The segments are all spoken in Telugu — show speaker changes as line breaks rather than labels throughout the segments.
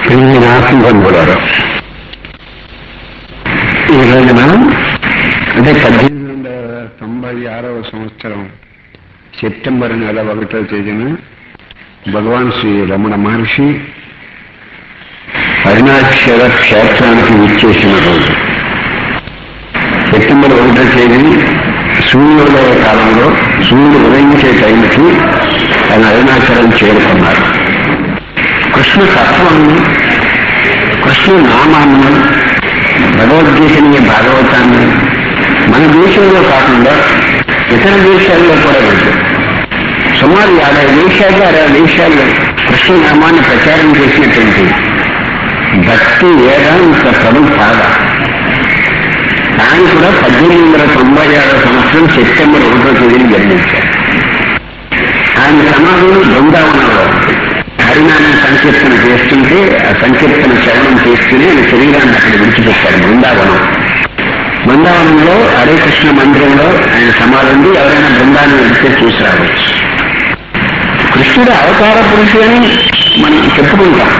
బంధువులారు ఈ రోజున అంటే 1896వ సంవత్సరం సెప్టెంబర్ నెల 1వ తేదీన భగవాన్ శ్రీ రమణ మహర్షి అరుణాచల క్షేత్రానికి విచ్చేసిన రోజు. సెప్టెంబర్ 1వ తేదీ సూర్యోదయ కాలంలో సూర్యుడు ఉదయించే టైంకి ఆయన అరుణాచలం చేరుకున్నారు. కృష్ణ తత్వాన్ని, కృష్ణ నామాన్ని, భగవద్గీతని, భాగవతాన్ని మన దేశంలో కాకుండా ఇతర దేశాల్లో కూడా వెళ్తారు. సుమారు 50 దేశాలు 60 దేశాల్లో కృష్ణ నామాన్ని ప్రచారం చేసినటువంటి భక్తి వేదాంత ప్రభు పాద. ఆయన కూడా 1896వ సంవత్సరం సెప్టెంబర్ 1వ తేదీని జన్మించారు. ఆయన సమాధులు బృందావనంలో హరినామం సంకీర్తన చేస్తుంటే ఆ సంకీర్తన శ్రవణం చేస్తూనే ఆయన శరీరాన్ని అక్కడ విడిచిపెట్టారు. బృందావనంలో హరే కృష్ణ మందిరంలో ఆయన సమాధి ఉంది. ఎవరైనా బృందాన్ని వెళ్తే చూసి రావచ్చు. కృష్ణుడు అవతార పురుషుడు అని మనం చెప్పుకుంటాం,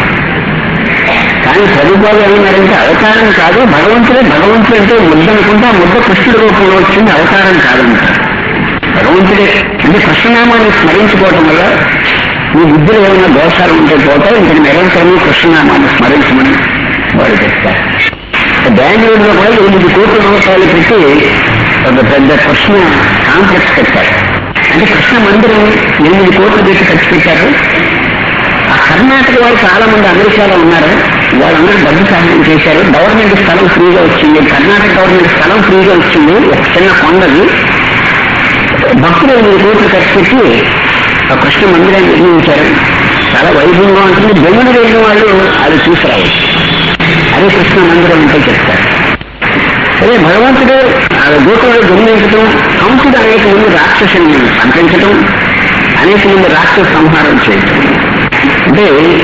కానీ ప్రభుపాలు ఏమన్నారంటే అవతారం కాదు, భగవంతుడే. భగవంతుడు అంటే ముద్ద అనుకుంటే ఆ ముద్ద కృష్ణుడి రూపంలో వచ్చింది, అవతారం కాదంటారు. భగవంతుడే అంటే కృష్ణనామాన్ని స్మరించుకోవటం వల్ల మీ బుద్ధిలో ఏమైనా దోషాలు ఉంటే పోతాయి. ఇంక నిరంతరం కృష్ణనామాన్ని స్మరించమని వాడు చెప్తారు. బెంగళూరులో కూడా 8 కోట్ల రూపాయలు పెట్టి ఒక పెద్ద కృష్ణ కాంప్లెక్స్ పెట్టారు. అంటే కృష్ణ మందిరం 8 కోట్లు పెట్టి ఖర్చు పెట్టారు. ఆ కర్ణాటక వారు చాలా మంది అమెరికాలో ఉన్నారు. వాళ్ళందరూ డబ్బు సహాయం చేశారు. గవర్నమెంట్ స్థలం ఫ్రీగా వచ్చింది. కర్ణాటక గవర్నమెంట్ స్థలం ఫ్రీగా వచ్చింది. ఒక చిన్న కొండది భక్తులు 8 కోట్లు ఖర్చు పెట్టి ఆ కృష్ణ మందిరాన్ని నిర్మించారు. చాలా వైభవంగా ఉంటుంది. బెంగళూరు వెళ్ళిన వాళ్ళు అది చూసి రావచ్చు. అదే కృష్ణ మందిరం అంటే చెప్తారు. అదే భగవంతుడు ఆ గోకులను జన్మించడం, కంసుడు అనేక మంది రాక్షసుని సంపించడం, అనేక మంది రాక్షస సంహారం చేయటం. అంటే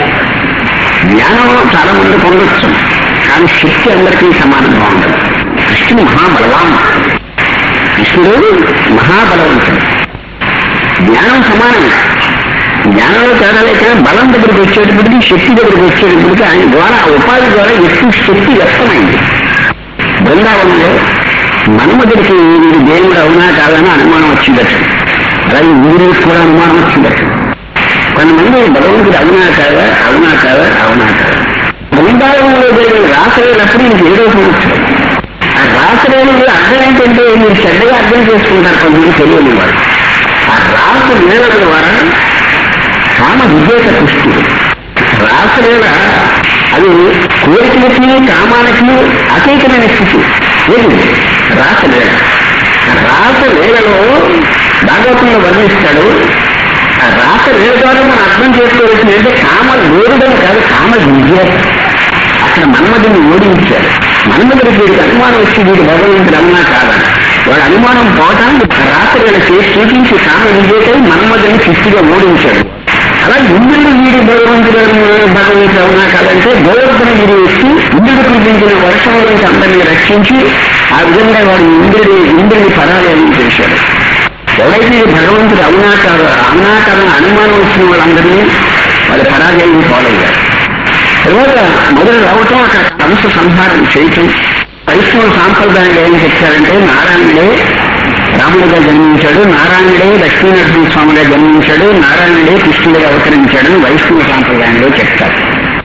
జ్ఞానం చాలా మంది పొందొచ్చు, కానీ శక్తి అందరికీ సమానంగా ఉండదు. కృష్ణుడు మహాబలవాన్, కృష్ణుడు మహాబలవంతుడు. జ్ఞానం సమానమే. జ్ఞానంలో తేడా లేక బలం దగ్గరికి వచ్చేటప్పటికి, శక్తి దగ్గరికి వచ్చేటప్పటికి ఆయన ద్వారా ఉపాధి ద్వారా ఎక్కువ శక్తి వ్యక్తమైంది. బృందావనంలో మన్మధుడికి వీడి దేవుడు అవునా కాదని అనుమానం వచ్చిందట. అలాగే ఇంద్రుడికి కూడా అనుమానం వచ్చిందట. కొంతమంది భగవంతుడు అవునా కాదా అవునా కాదా అవునా కాదా. బృందావనంలో జరిగిన రాసలేనప్పుడు ఇంక ఏదో చూడొచ్చు. ఆ రాసలేని అర్థం ఏంటంటే మీరు చెడ్డగా అర్థం చేసుకుంటారు కొంతమంది తెలియని వాడు. ఆ రాస లీలల ద్వారా కామ విజేత కృష్ణుడు. రాసలీల అది కోరికలకి కామాలకి అతీతమైన స్థితి. ఏది రాసలీల? రాసలీలలో భాగవతంలో వర్ణిస్తాడు. ఆ రాసలీల ద్వారా మనం అర్థం చేసుకోవాల్సింది అంటే కామ వేరుడని కాదు, కామ విజేత. అక్కడ మన్మధుడిని ఓడించాడు. మన్మధుడికి వీడికి అనుమానం వచ్చి వీడి భగవంతుడు అన్నా కాదా. వాడు అనుమానం పోవటానికి రాసలీల చేసి చూపించి కామ విజేత మన్మధుడిని శిష్టిగా ఓడించాడు. అలా ఇంద్రుడు వీడి భగవంతుడు అవునా కాదంటే గోవర్ధన గిరి వచ్చి ఇంద్రుడు కురిపించిన వర్షం నుంచి అందరినీ రక్షించి ఆ విధంగా వాడు ఇంద్రుడి పరాజయం చేశాడు. ఎవరైతే భగవంతుడు అవునా కాదని అనుమానం వచ్చిన వాళ్ళందరినీ వాళ్ళ పరాజయం పాలయ్యారు. తర్వాత మొదలు రావటం అక్కడ కంస సంహారం చేయటం. వైష్ణవ సాంప్రదాయంగా ఏం చెప్తారంటే నారాయణుడే రాముడిగా జన్మించాడు, నారాయణుడే లక్ష్మీనరసింహ స్వామిగా జన్మించాడు, నారాయణుడే కృష్ణుడిగా అవతరించాడని వైష్ణవ సాంప్రదాయంలో చెప్తారు.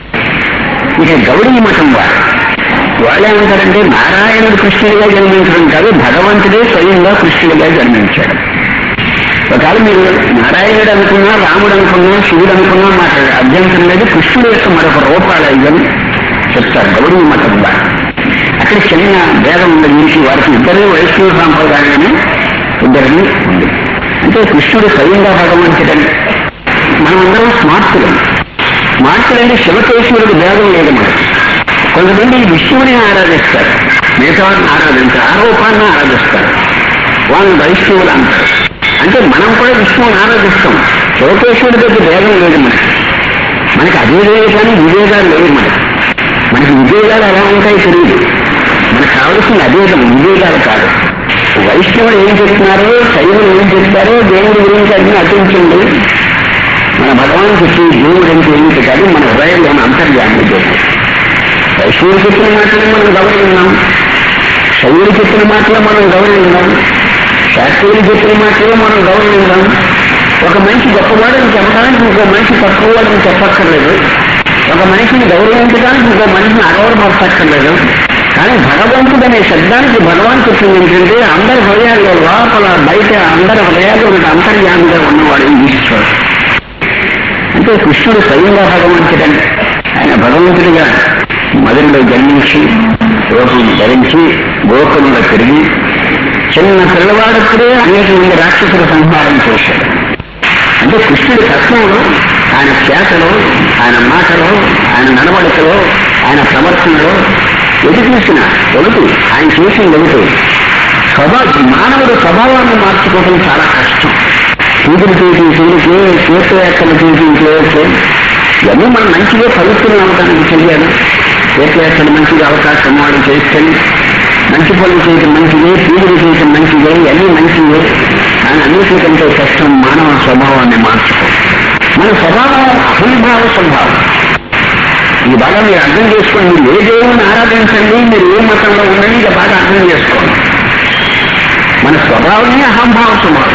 ఇక గౌడీ మఠం వాళ్ళేమంటారంటే నారాయణుడు కృష్ణుడిగా జన్మించడం కాదు, భగవంతుడే స్వయంగా కృష్ణుడిగా జన్మించాడు. ఒకవేళ మీరు నారాయణుడు అనుకున్నా, రాముడు అనుకున్నా, శివుడు అనుకున్నా మాకు అభ్యంతరం లేదు. కృష్ణుడు యొక్క మరొక రూపాలు అయ్యని చెప్తారు గౌడీ మఠం వారు. అక్కడ చిన్న భేదం ఉంది వీరికి వారికి. ఇద్దరు వైష్ణవ సాంప్రదాయాన్ని ఇద్దరిని ఉంది. అంటే కృష్ణుడు స్వయంగా భగవంతుడని. మనమందరం స్మార్తులంటే శివకేశ్వరుడు భేదం లేదు మనకి. కొంతమంది విష్ణువుని ఆరాధిస్తారు, మిగతా వారిని ఆరాధించారు, ఆరోపాన్ని ఆరాధిస్తారు. వాళ్ళని వైష్ణవులు అంటారు. అంటే మనం కూడా విష్ణువుని ఆరాధిస్తాం. శివకేశ్వరుడి దగ్గర భేదం లేదు మనకి అదే లేదు, కానీ వివేకాలు లేవు మనకి వివేకాలు ఎలా ఉంటాయో తెలియదు. మనకు కావలసిన అదేదం వివేకాలు కాదు. వైష్ణవులు ఏం చెప్తున్నారో, శైవులు ఏం చెప్తారో దేవుడి గురించి అన్ని అతించండి. మన భగవాన్ చెప్పి దేవుడు అంటే ఏం తెలియదు కాదు, మన హృదయంలోని అంతర్యాన్ని దేవుడు. వైష్ణవులు చెప్పిన మాటలు మనం గౌరవించాం, శైవులు చెప్పిన మాటలు మనం గౌరవించాం, శాస్త్రులు చెప్పిన మాటలు మనం గౌరవించాం. ఒక మనిషి గొప్పవాడని చెప్పడానికి ఇంకో మనిషి తక్కువవాడని చెప్పక్కర్లేదు, ఒక మనిషిని గౌరవించడానికి ఇంకో మనిషిని అగౌరవపరచక్కర్లేదు. కానీ భగవంతుడు అనే శబ్దానికి భగవాన్ చెప్పింది ఏంటంటే అందరి హృదయాల్లో లోపల బయట అందరి హృదయాల్లో ఉన్న అంతర్యామిగా ఉన్నవాడు ఈశ్వరుడు. అంటే కృష్ణుడు స్వయంగా భగవంతుడని, ఆయన భగవంతుడిగా మధురలో జన్మించి రూపం ధరించి గోకులంలో పెరిగి చిన్న పిల్లవాడప్పుడే అనేక మంది రాక్షసుల సంహారం చేశాడు. అంటే కృష్ణుడి తత్వంలో, ఆయన చేతలో, ఆయన మాటలో, ఆయన నడవడికలో, ఆయన ప్రవర్తనలో ఎటు చూసినా ఒకటి ఆయన చేసిన ఒకటి మానవుడు స్వభావాన్ని మార్చుకోవడం చాలా కష్టం. పూజలు చేసి సూర్యుకి తీర్థయాత్రలు చేసి ఇంట్లో ఇవన్నీ మనం మంచిగా పవిత్రం అవడానికి చెయ్యాలి. తీర్థయాత్రలు మంచిగా అవకాశం వాడు చేసుకొని మంచి పనులు చేయటం మంచిదే, పూజలు చేయటం మంచిదే, ఇవన్నీ మంచిదే. కానీ అన్నిటికంటే కష్టం మానవ స్వభావాన్ని మార్చుకోవడం. మన స్వభావం అహంభావ స్వభావం. ఇది బాగా మీరు అర్థం చేసుకోండి. మీరు ఏ దేవుని ఆరాధించండి, మీరు ఏ మతంలో ఉండండి, ఇక బాగా అర్థం చేసుకోండి. మన స్వభావమే అహంభావ స్వభావం.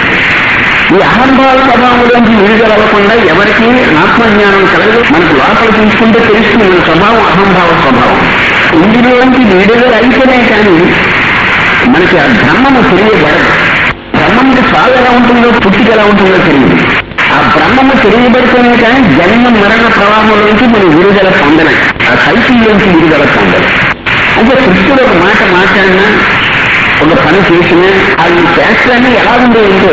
ఈ అహంభావ స్వభావంలోంచి విడుదలవ్వకుండా ఎవరికి ఆత్మజ్ఞానం కలగదు. మనకు లోపల తీసుకుంటే తెలుస్తుంది మన స్వభావం అహంభావ స్వభావం. ఇందులోంచి విడుదల అయితేనే కానీ మనకి ఆ బ్రహ్మము తెలియబడదు. బ్రహ్మముకి సాగు ఎలా ఉంటుందో, పుట్టిక ఎలా ఉంటుందో తెలియదు. ఆ బ్రహ్మము తెలియబడితేనే కానీ జన్మ మరణ ప్రవాహంలోంచి మనం విడుదల పొందలేం, ఆ సైకిల్లోంచి విడుదల పొందలేం. అంటే కృష్ణుడు ఒక మాట మాట్లాడినా, ఒక పని చేసినా అది శాస్త్రాన్ని ఎలా ఉండేదంటే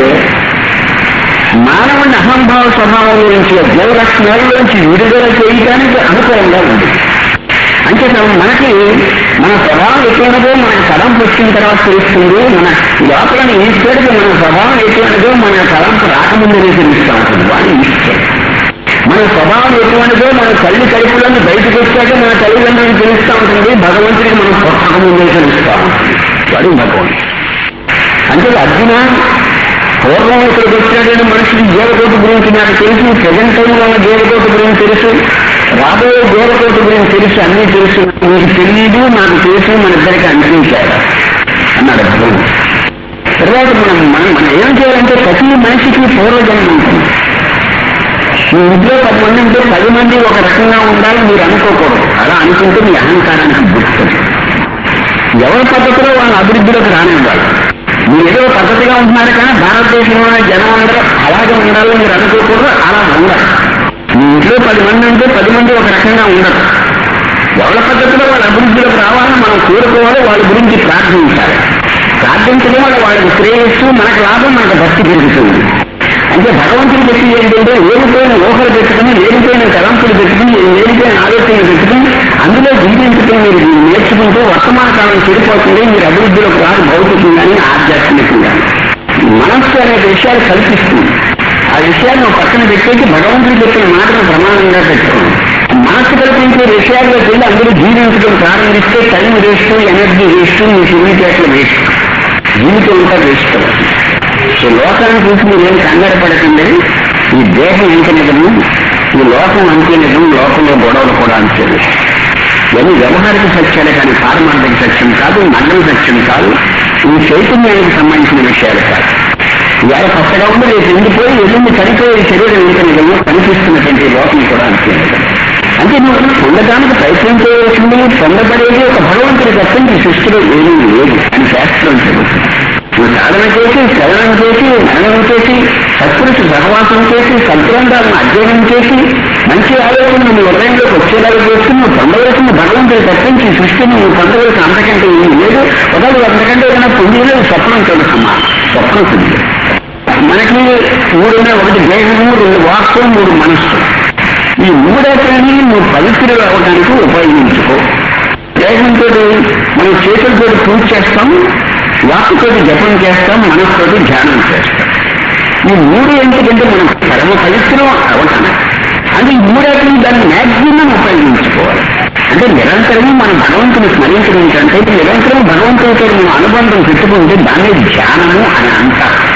మానవుని అహంభావ స్వభావంలోంచి దేవలక్షణాల్లోంచి విడుదల చేయడానికి అనుకూలంగా ఉంది. అంటే మనకి మన స్వభావం ఎటువంటిదో మనకి తలంపు వచ్చిన తర్వాత తెలుస్తుంది. మన లోపలని ఈశ్వరుడికి మన స్వభావం ఎటువంటిదో మన తలంపు రాకముందనే తెలుస్తూ ఉంటుంది. వాడు ఈశ్వరుడు. మన స్వభావం ఎటువంటిదో మన తల్లి కడుపులోని బయటకు వచ్చాక మన తల్లిదండ్రులకు తెలుస్తూ ఉంటుంది. భగవంతుడికి మనం పుట్టకముందే తెలుస్తూ ఉంటుంది. వాడు భగవంతుడు. అంటే అర్జున పూర్వం ఇక్కడికి వచ్చినటువంటి మనుషులు దేవకోటి గురించి నాకు తెలుసు, ప్రజెంట్ టైంలో ఉన్న దేవకోటి గురించి తెలుసు, రాబోయే దేవకోటి గురించి తెలుసు, అన్నీ తెలుసు. మీకు తెలియదు, నాకు తెలుసు, మన ఇద్దరికి అనిపించాడు అన్నాడు భగవంతుడు. తర్వాత మనం ఏం చేయాలంటే ప్రతి మనిషికి పూర్వజన్మ ఉంటుంది. మీ ఇంట్లో 10 మంది ఉంటే 10 మంది ఒక రకంగా ఉండాలి మీరు అనుకోకూడదు. అలా అనుకుంటే మీ అహంకారానికి గుర్తుంది. ఎవరి పద్ధతిలో వాళ్ళ అభివృద్ధిలోకి రానివ్వాలి. మీరు ఏదో పద్ధతిగా ఉంటున్నారు కానీ భారతదేశంలో జనం అందరూ అలాగే ఉండాలని మీరు అనుకోకూడదు. అలా ఉండాలి. మీ ఇంట్లో 10 మంది ఉంటే 10 మంది ఒక రకంగా ఉండదు. ఎవరి పద్ధతిలో వాళ్ళ అభివృద్ధిలోకి రావాలని మనం కోరుకోవాలి. వాళ్ళ గురించి ప్రార్థించాలి. ప్రార్థించడం వల్ల వాళ్ళకి శ్రేయస్సు, మనకు లాభం, మనకు భక్తి పెరుగుతుంది. అంటే భగవంతుడు చెప్పి ఏంటంటే లేనిపోయిన ఊహలు పెట్టుకుని, లేనిపోయిన తలంపులు పెట్టుకుని, లేనిపోయిన ఆలోచనలు పెట్టుకుని అందులో జీవించుకుని మీరు నేర్చుకుంటూ వర్తమాన కాలం చెడిపోతుంది. మీరు అభివృద్ధిలోకి రాదు, భౌతికంగాని ఆధ్యాత్మికంగాని. మనస్సు అనే విషయాలు కల్పిస్తుంది. ఆ విషయాన్ని పక్కన పెట్టేసి భగవంతుడు చెప్పిన మాటను ప్రమాణంగా పెట్టుకోండి. మనస్సు కల్పించే విషయాల్లోకి వెళ్ళి అందరూ జీవించడం ప్రారంభిస్తే టైం వేస్ట్, ఎనర్జీ వేస్ట్, మీ తెలివితేటలు వేస్ట్, జీవితం అంతా వేస్ట్. సో లోకాన్ని చూసి మీరేం కంగారు పడకండి. ఈ దేహం ఎంత నిజము, ఈ లోకం అంతే నిజం, లోకంలో గొడవలు కూడా అంతే. ఇవన్నీ వ్యవహారిక సత్యాలే కానీ పారమార్థిక సత్యం కాదు, నగ్న సత్యం కాదు, ఈ చైతన్యానికి సంబంధించిన విషయాలు కాదు. ఇవాళ కొత్తగా ఉండి రేపు ఎండిపోయి ఎల్లుండి చనిపోయే శరీరం ఎంత నిజమో కనిపిస్తున్నటువంటి లోకం కూడా అంతే నిజం. అంటే నువ్వు పొందడానికి ప్రయత్నం చేయవలసింది, పొందబడేది ఒక భగవంతుడి తప్ప ఈ సృష్టిలో ఏమీ లేదు అని శాస్త్రం చెబుతుంది. నువ్వు సాధన చేసి, శ్రవణం చేసి, మననం చేసి, సత్పురుషు సహవాసం చేసి, సత్గ్రంథాలను అధ్యయనం చేసి, మంచి ఆలోచనలు నీ హృదయంలోకి వచ్చేలాగా చేసి నువ్వు పొందవలసిన భగవంతుడి తప్పించి సృష్టిని నువ్వు పొందవలసిన అంతకంటే ఏమీ లేదు. ఒకవేళ అంతకంటే ఏదైనా పొందిలేదు స్వప్నం తెలుసుమా, స్వప్నం పొంది. మనకి 3 ఉన్నాయి. 1 దేహము, 2 వాక్కు, 3 మనస్సు. ఈ 3 నువ్వు పవిత్రులు అవడానికి ఉపయోగించుకో. దేహంతో మనం చేతులతో పూజ చేస్తాం, వాక్కుతోటి జపం చేస్తాం, మనసుతోటి ధ్యానం చేస్తాం. ఈ 3 ఎందుకంటే మనం పరమ పవిత్రం అవటానికి. అంటే ఈ 3 దాన్ని మ్యాక్సిమం ఉపయోగించుకోవాలి. అంటే నిరంతరం మనం భగవంతుని స్మరించడం కంటే నిరంతరం భగవంతుడితో మనం అనుబంధం పెట్టుకుంటే దాన్ని ధ్యానము అని అంటారు.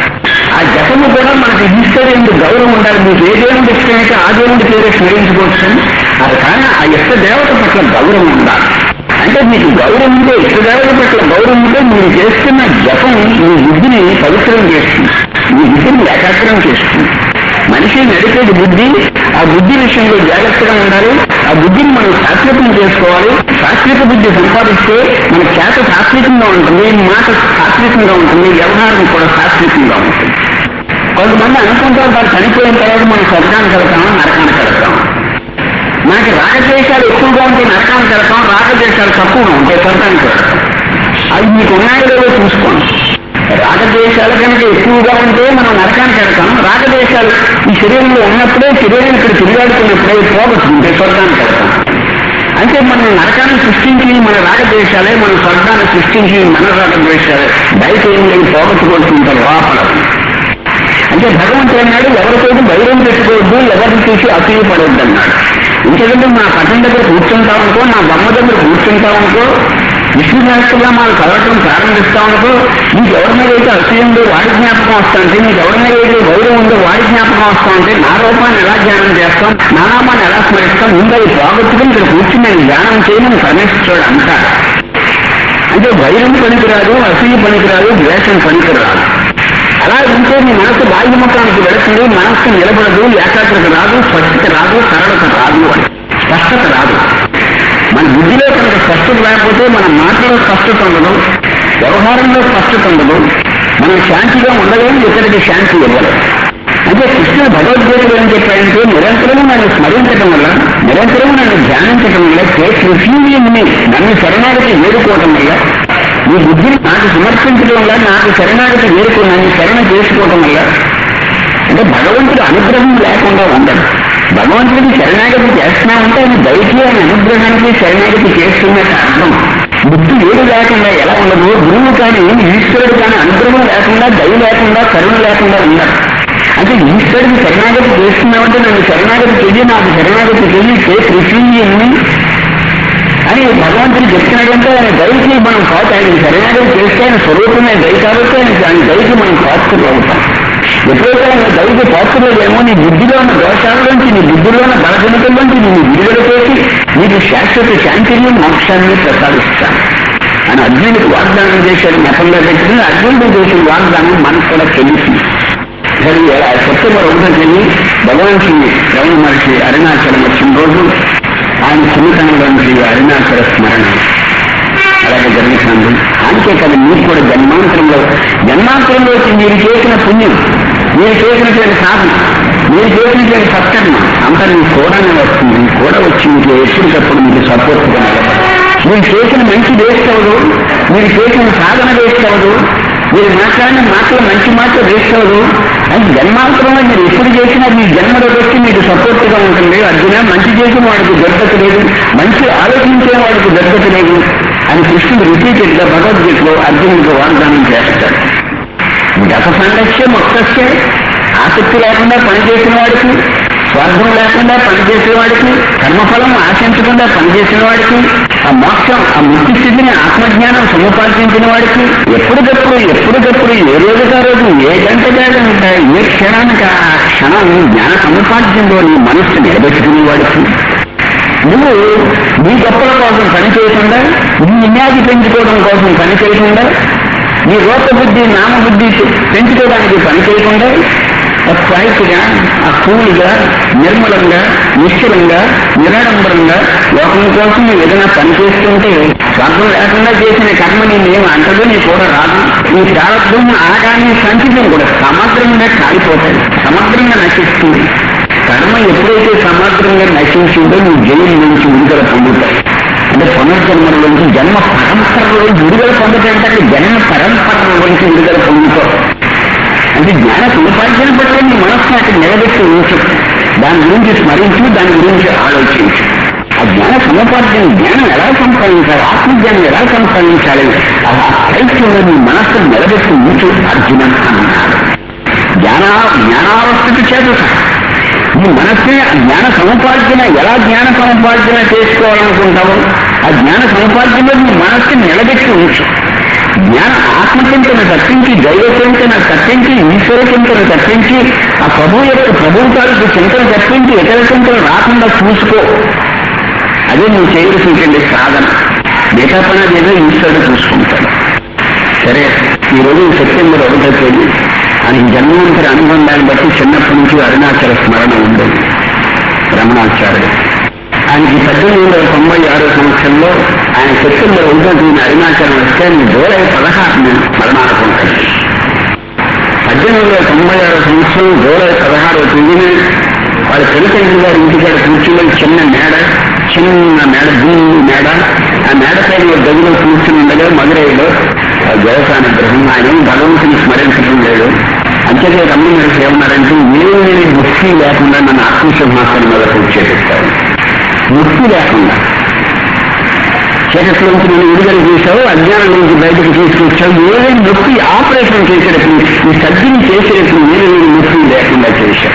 ఆ జపము కూడా మనకి ఈశ్వరు ఎందుకు గౌరవం ఉండాలి. మీకు ఏ దేవుడు ఇష్టమైతే ఆ దేవుడి పేరే స్మరించుకోవచ్చు. అది కానీ ఆ ఇష్ట దేవత పట్ల గౌరవం ఉండాలి. అంటే మీకు గౌరవం ఉంటే, ఇష్ట దేవత పట్ల గౌరవం ఉంటే మీరు చేస్తున్న జపం మీ బుద్ధిని పవిత్రం చేస్తుంది, మీ బుద్ధిని ఏకాగ్రం చేస్తుంది. మనిషి నడిపేది బుద్ధి. ఆ బుద్ధి విషయంలో జాగ్రత్తగా ఉండాలి. ఆ బుద్ధిని మనం శాశ్వతం చేసుకోవాలి. శాశ్వత బుద్ధి సంపాదిస్తే మన చేత శాశ్వతంగా ఉంటుంది, మాట శాశ్వతంగా ఉంటుంది, వ్యవహారం కూడా శాశ్వతంగా ఉంటుంది. కొంతమంది అనుకుంటారు వాళ్ళు చనిపోయిన తర్వాత మనం స్వర్గానికి వెళ్తాము, నరకానికి వెళ్తాం. మనకి రాగద్వేషాలు ఎక్కువగా ఉంటే నరకానికి వెళ్తాం, రాగద్వేషాలు తక్కువగా ఉంటే స్వర్గానికి వెళ్తాం. అవి మీకు ఉన్నాయో లేదో చూసుకోండి. రాగద్వేషాలు కనుక ఎక్కువగా ఉంటే మనం నరకానికి వెళ్తాం. రాగద్వేషాలు ఈ శరీరంలో ఉన్నప్పుడే, శరీరం ఇక్కడ తిరిగాడుతున్నప్పుడే పోగొట్టుకుంటే స్వర్గానికి వెళ్తాం. అంటే మనం నరకాన్ని సృష్టించి మన రాగద్వేషాలే, మన స్వర్గాన్ని సృష్టించి మన రాగద్వేషాలే బయట ఏం లేదు, పోగొట్టుకుంటుంటారు లోపల. అంటే భగవంతుడు అన్నాడు ఎవరితోటి ధైర్యం పెట్టుకోవద్దు, ఎవరిని చూసి అసూయపడవద్దు అన్నాడు. ఎందుకంటే నా పట్టణ దగ్గర కూర్చుంటామనుకో, నా బొమ్మ దగ్గర కూర్చుంటామనుకో, విష్ణు సహస్రనామాలు చదవటం ప్రారంభిస్తామనుకో, నీకు ఎవరి మీద అయితే అసూయ ఉందో వాడి జ్ఞాపకం వస్తా అంటే, నీకు ఎవరి మీద అయితే గౌరవం ఉందో వాడి జ్ఞాపకం వస్తా అంటే, నా రూపాన్ని ఎలా ధ్యానం చేస్తాం, నా నామాన్ని ఎలా స్మరిస్తాం, ముందు అవి పోగొట్టుకుని ఇక్కడ కూర్చుని నేను ధ్యానం చేయమని పరమేశ్వరుడు అంటాడు. అంటే ధైర్యం పనికిరాదు, అసూయ పనికిరాదు, ద్వేషం పనికిరాదు. అలా ఉంటే నీ మనసు బాహ్యముఖానికి వెళుతుంది, మనస్సు నిలబడదు, ఏకాగ్రత రాదు, స్పష్టత రాదు, సరళత రాదు, అని స్పష్టత రాదు. మన బుద్ధిలో కనుక స్పష్టత లేకపోతే మన మాటలో స్పష్టత ఉండదు, వ్యవహారంలో స్పష్టత ఉండదు, మనం శాంతిగా ఉండలేము, ఇతరుడికి శాంతి ఇవ్వలేదు. అంటే కృష్ణుడు భగవద్గీతలో ఏం చెప్పాడంటే నిరంతరము నన్ను స్మరించడం వల్ల, నిరంతరము నన్ను ధ్యానించడం వల్ల, నన్ను శరణాగతి వేడుకోవడం వల్ల, ఈ బుద్ధిని నాకు సమర్పించడం వల్ల, నాకు శరణాగతి వేడుకో, నన్ను శరణ చేసుకోవడం వల్ల, అంటే భగవంతుడు అనుగ్రహం లేకుండా ఉండదు. భగవంతుడికి శరణాగతి చేస్తున్నామంటే ఆయన దయకి, ఆయన అనుగ్రహానికి శరణాగతి చేస్తున్నట్టు అర్థం. బుద్ధి ఏడు లేకుండా ఎలా ఉండదు, గురువు కానీ ఈశ్వరుడు కానీ అనుగ్రహం లేకుండా, దయ లేకుండా, కరుణ లేకుండా ఉండదు. అంటే ఈశ్వరుడికి శరణాగతి చేస్తున్నామంటే నన్ను శరణాగతి చెయ్యి, నాకు శరణాగతి చెయ్యి, కృష్ణుని అని భగవంతుడు చెప్తున్నాడంటే ఆయన దయకి మనం కాదు. ఆయన శరణాగతి చేస్తే ఆయన స్వరూపమే దయ కాబట్టి ఆయన దయకి మనం పాత్రలు అవుతాం. ఎప్పుడైతే ఆయన దయకి పాత్రలేమో నీ బుద్ధిలో ఉన్న దోషాలలోంచి, నీ బుద్ధిలో ఉన్న బలజనికల్లోంచి నిన్ను విడుదల చేసి నీకు శాశ్వత శాంతిని, మోక్షాన్ని ప్రసాదిస్తాను అని అర్జునుడికి వాగ్దానం చేశాడు. నెపంగా పెట్టిన అర్జునుడు చేసిన వాగ్దానం మనకు కూడా తెలిసింది. సెప్టెంబర్ 1వ తేదీ భగవాన్ శ్రీ రమణ మహర్షి అరుణాచలం వచ్చిన రోజు ఆయన చిన్నతనంలోంచి అరుణాచల స్మరణ అలాగే జరుగుతుంది. అందుకే కదా మీరు కూడా జన్మాంతరంలో వచ్చి మీరు చేసిన పుణ్యం, మీరు చేసినటువంటి సాధన, మీరు చేసినటువంటి సత్కర్మ అంతా మీకు కూడానే వస్తుంది. కూడా వచ్చి మీకు ఎప్పటికప్పుడు మీకు సపోర్ట్గా నిలబడి, మీరు చేసిన మంచి వేస్ట్ అవ్వదు, మీరు చేసిన సాధన వేస్ట్ అవ్వదు, మీరు మాట్లాడిన మాటలు మంచి మాటలు వేస్ట్ అవ్వదు. అది జన్మాంతరంలో మీరు ఎప్పుడు చేసినా మీ జన్మలో వచ్చి మీకు సపోర్ట్గా ఉంటుంది. అర్జున మంచి చేసిన వాడికి దొరకత లేదు, మంచి ఆలోచించే వాడికి దొరకత లేదు అని కృష్ణుడు రిపీటెడ్గా భగవద్గీతలో అర్జునుడికి వాగ్దానం చేస్తాడు. గత సంరక్షే మొక్కస్తే ఆసక్తి లేకుండా పనిచేసిన వాడికి, స్వార్థం లేకుండా పనిచేసిన వాడికి, కర్మఫలం ఆశించకుండా పనిచేసిన వాడికి, ఆ మోక్షం, ఆ ముక్తి స్థితిని, ఆత్మజ్ఞానం సముపార్జించిన వాడికి ఎప్పటికప్పుడు ఏ రోజుగా రోజు, ఏ గంటగా గంట, ఏ క్షణానికి ఆ క్షణం జ్ఞాన సముపార్జనలో నీ మనస్సు నిలబెట్టుకునే వాడికి, నువ్వు నీ గొప్పల కోసం పనిచేయకుండా, నీ ఇమ్యాది పెంచుకోవడం కోసం పనిచేయకుండా, నీ రూపబుద్ధి నామబుద్ధి పెంచుకోవడానికి పనిచేయకుండా క్వైట్గా, ఆ కూల్గా, నిర్మలంగా, నిశ్చలంగా, నిరాడంబరంగా లోకం కోసం ఏదైనా పని చేస్తుంటే స్వార్థం లేకుండా చేసిన కర్మ నేనేం అంటదు, నీ కూడా రాదు. ఈ ప్రారంభం ఆగానే సంచితం కూడా సమగ్రంగా కాలిపోతాయి, సమగ్రంగా నశిస్తుంది. కర్మ ఎప్పుడైతే సమగ్రంగా నశించిందో నువ్వు జైలు నుంచి విడుదల పొందుతావు. అంటే పునర్జన్మలోంచి, జన్మ పరంపరలో విడుదల పొందటంటే జన్మ పరంపరలోంచి విడుదల పొందుతావు. అంటే జ్ఞాన సముపార్జన పట్ల నీ మనస్సును అక్కడ నిలబెట్టి ఉంచు, దాని గురించి స్మరించు, దాని గురించి ఆలోచించు. ఆ జ్ఞాన సముపార్జన, జ్ఞానం ఎలా సంపాదించాలి, ఆత్మజ్ఞానం ఎలా సంపాదించాలి, ఆ ప్రయత్నంలో నీ మనస్సును నిలబెట్టి ఉంచు అర్జున అన్నాడు. జ్ఞానావస్థకు చేత నీ మనస్సే జ్ఞాన సముపార్జన, ఎలా జ్ఞాన సముపార్జన చేసుకోవాలనుకుంటావో ఆ జ్ఞాన సముపార్జనలో నీ మనస్సుని నిలబెట్టి ఉంచు. జ్ఞాన ఆత్మచింతను తప్పించి, దైవ చింతన తప్పించి, ఈశ్వర చింతను తప్పించి, ఆ ప్రభు యొక్క ప్రభుత్వాలకు చింతన తప్పించి ఇతర చింతన రాకుండా చూసుకో. అదే నువ్వు చేయవలసిందండి సాధన. మిగతా పని ఏదో ఈశ్వరుడు చూసుకుంటాడు. సరే, ఈరోజు సెప్టెంబర్ 1వ తేదీ ఆయన జన్మాంతర అనుబంధాన్ని బట్టి చిన్నప్పటి నుంచి అరుణాచల స్మరణ ఉండేది. రమణాచార్యుడు ఆయనకి 1896 సంవత్సరంలో ఆయన సెప్టెంబర్ 1వ తేదీన అరుణాచలం వస్తే ఆయన జూలై 16న మరణానుకుంటాడు. 1896 సంవత్సరం జూలై 16వ తేదీన వాళ్ళ తల్లిదండ్రులు గారి ఇంటికాడ కూర్చుని చిన్న మేడ భూమి మేడ, ఆ మేడపై గదిలో కూర్చుని ఉండగా మధురైలో దేవతానుగ్రహం. ఆయన భగవంతుని స్మరించడం లేదు. అంతేకాదు రమణ గారు ఏమన్నారంటే, ఏమీ ముక్తి లేకుండా నన్ను ఆత్మసింహాసనం మీద కూర్చేపిస్తాను. ముక్తి లేకుండా చరిత్రలోంచి నేను విడుదల చేశావు, అజ్ఞానం నుంచి బయటకు తీసుకొచ్చావు. ఏదైనా నొప్పి ఆపరేషన్ చేసేటప్పుడు, ఈ సర్జరీ చేసేటప్పుడు ఏదైనా నొప్పి లేకుండా చేశావు.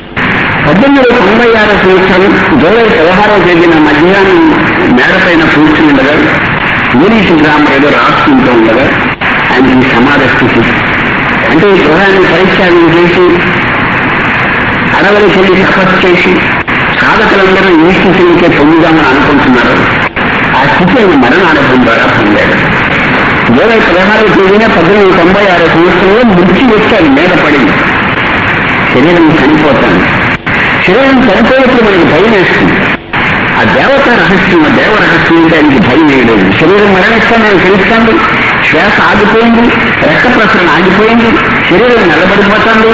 1896 సంవత్సరం జూలై 16వ తేదీన మధ్యాహ్నం మేడపైన కూర్చుని ఉండగా ఊరికి గ్రామం ఏదో రాసుకుంటూ ఉండగా ఆయనకి సమాధ స్థితి. అంటే ఈ గృహాన్ని పరిత్యాగం చేసి అడవులకు వెళ్ళి తపస్సు చేసి సాధకులందరూ ఈ స్థితికే పొందుదామని అనుకుంటున్నారు. ఆ స్థితి ఆయన మరణానుభవం ద్వారా పొందాడు. జూలై 16వ తేదీన 1896 సంవత్సరంలో మృత్యు వచ్చాడు. మీద పడింది. శరీరం చనిపోతాను. శరీరం చనిపోయినప్పుడు మనకి భయం వేస్తుంది. ఆ దేవత రహస్యం, ఆ దేవ రహస్యం అంటే ఆయనకి భయం వేయలేదు. శరీరం మరణిస్తాను నేను తెలుస్తాను. శ్వాస ఆగిపోయింది, రక్త ప్రసరణ ఆగిపోయింది, శరీరం నిలబడిపోతుంది.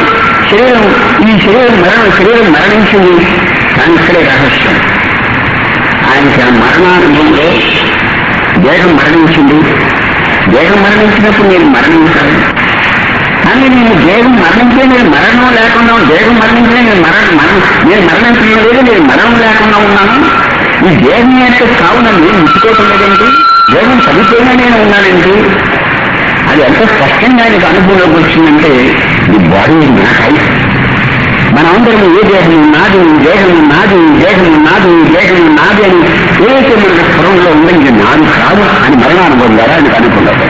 శరీరం మరణించింది. కానీ ఇక్కడే రహస్యం. ఆయనకి ఆ మరణానుభవంలో దేహం మరణించింది. దేహం మరణించినప్పుడు నేను మరణించాను. కానీ నేను దేహం మరణించే నేను మరణం లేకుండా, దేహం మరణించే నేను మరణించడం లేదు, నేను మరణం లేకుండా ఉన్నాను. ఈ దేహం యొక్క సావు నన్ను ముట్టుకోవటం లేదండి. దేహం చనిపోయినా నేను ఉన్నానండి. అది ఎంత స్పష్టంగా ఆయనకు అనుభవంలోకి వచ్చిందంటే, ఈ బాడీ నాకై మనందరం ఏ దేహం నాది, దేహం నాది, దేహం నాది, దేహం నాది అని ఏదైతే మనకు స్వరంలో ఉందని ఇది నాది కాదు అని మరణానుభవం ద్వారా ఆయనకు అనుకున్నాడు.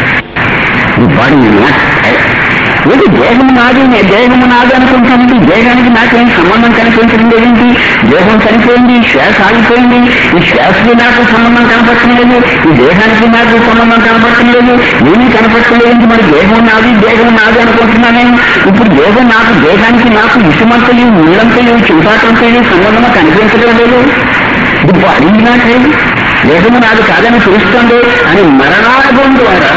ఈ బాడీ ఏది దేహం నాది, దేహము నాది అనుకుంటానండి. దేహానికి నాకేం సంబంధం కనిపించడం లేదేంటి? దేహం చనిపోయింది, శ్వాస ఆగిపోయింది. ఈ శ్వాసకి నాకు సంబంధం కనపడటం లేదు, ఈ దేహానికి నాకు సంబంధం కనపడటం లేదు, ఏమీ కనపడటం లేదంటే మరి దేహం నాది అనుకుంటున్నాను. ఇప్పుడు దేహం నాకు, దేహానికి నాకు ఇసుమంతయు, నీళ్ళంతయు, చింతాటంతయు సంబంధం కనిపించడం లేదు. ఇప్పుడు అడిగి నాకే దేహము నాది కాదని తెలుస్తుంది అని మరణానుభవం ద్వారా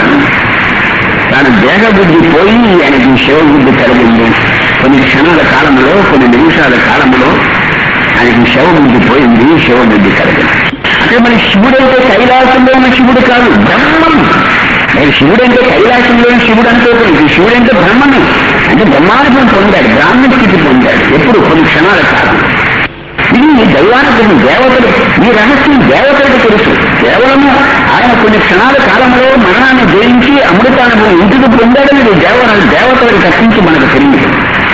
తాను దేహబుద్ధి పోయి ఆయనకి శివబుద్ధి కలిగింది. కొన్ని క్షణాల కాలంలో, కొన్ని నిమిషాల కాలంలో ఆయనకి శివబుద్ధి పోయింది, శివబుద్ధి కలిగింది. అంటే మన శివుడంటే కైలాసంలో ఉన్న శివుడు కాదు, బ్రహ్మం. శివుడంటే కైలాసంలోని శివుడు అనుకోకూడదు. శివుడంటే బ్రహ్మను, అంటే బ్రహ్మానుభవం పొందాడు, బ్రాహ్మణ స్థితి పొందాడు. ఎప్పుడు? కొన్ని క్షణాల కాలం. ఇది దైవానుగ్రహం. దేవతలు, ఈ రహస్యం దేవతలకు తెలుసు. కేవలము ఆయన కొన్ని క్షణాల కాలంలో మరణాన్ని జయించి అమృతానుభవం ఇంటికి పొందాడని దేవతలకు తప్పించి మనకు తెలియదు.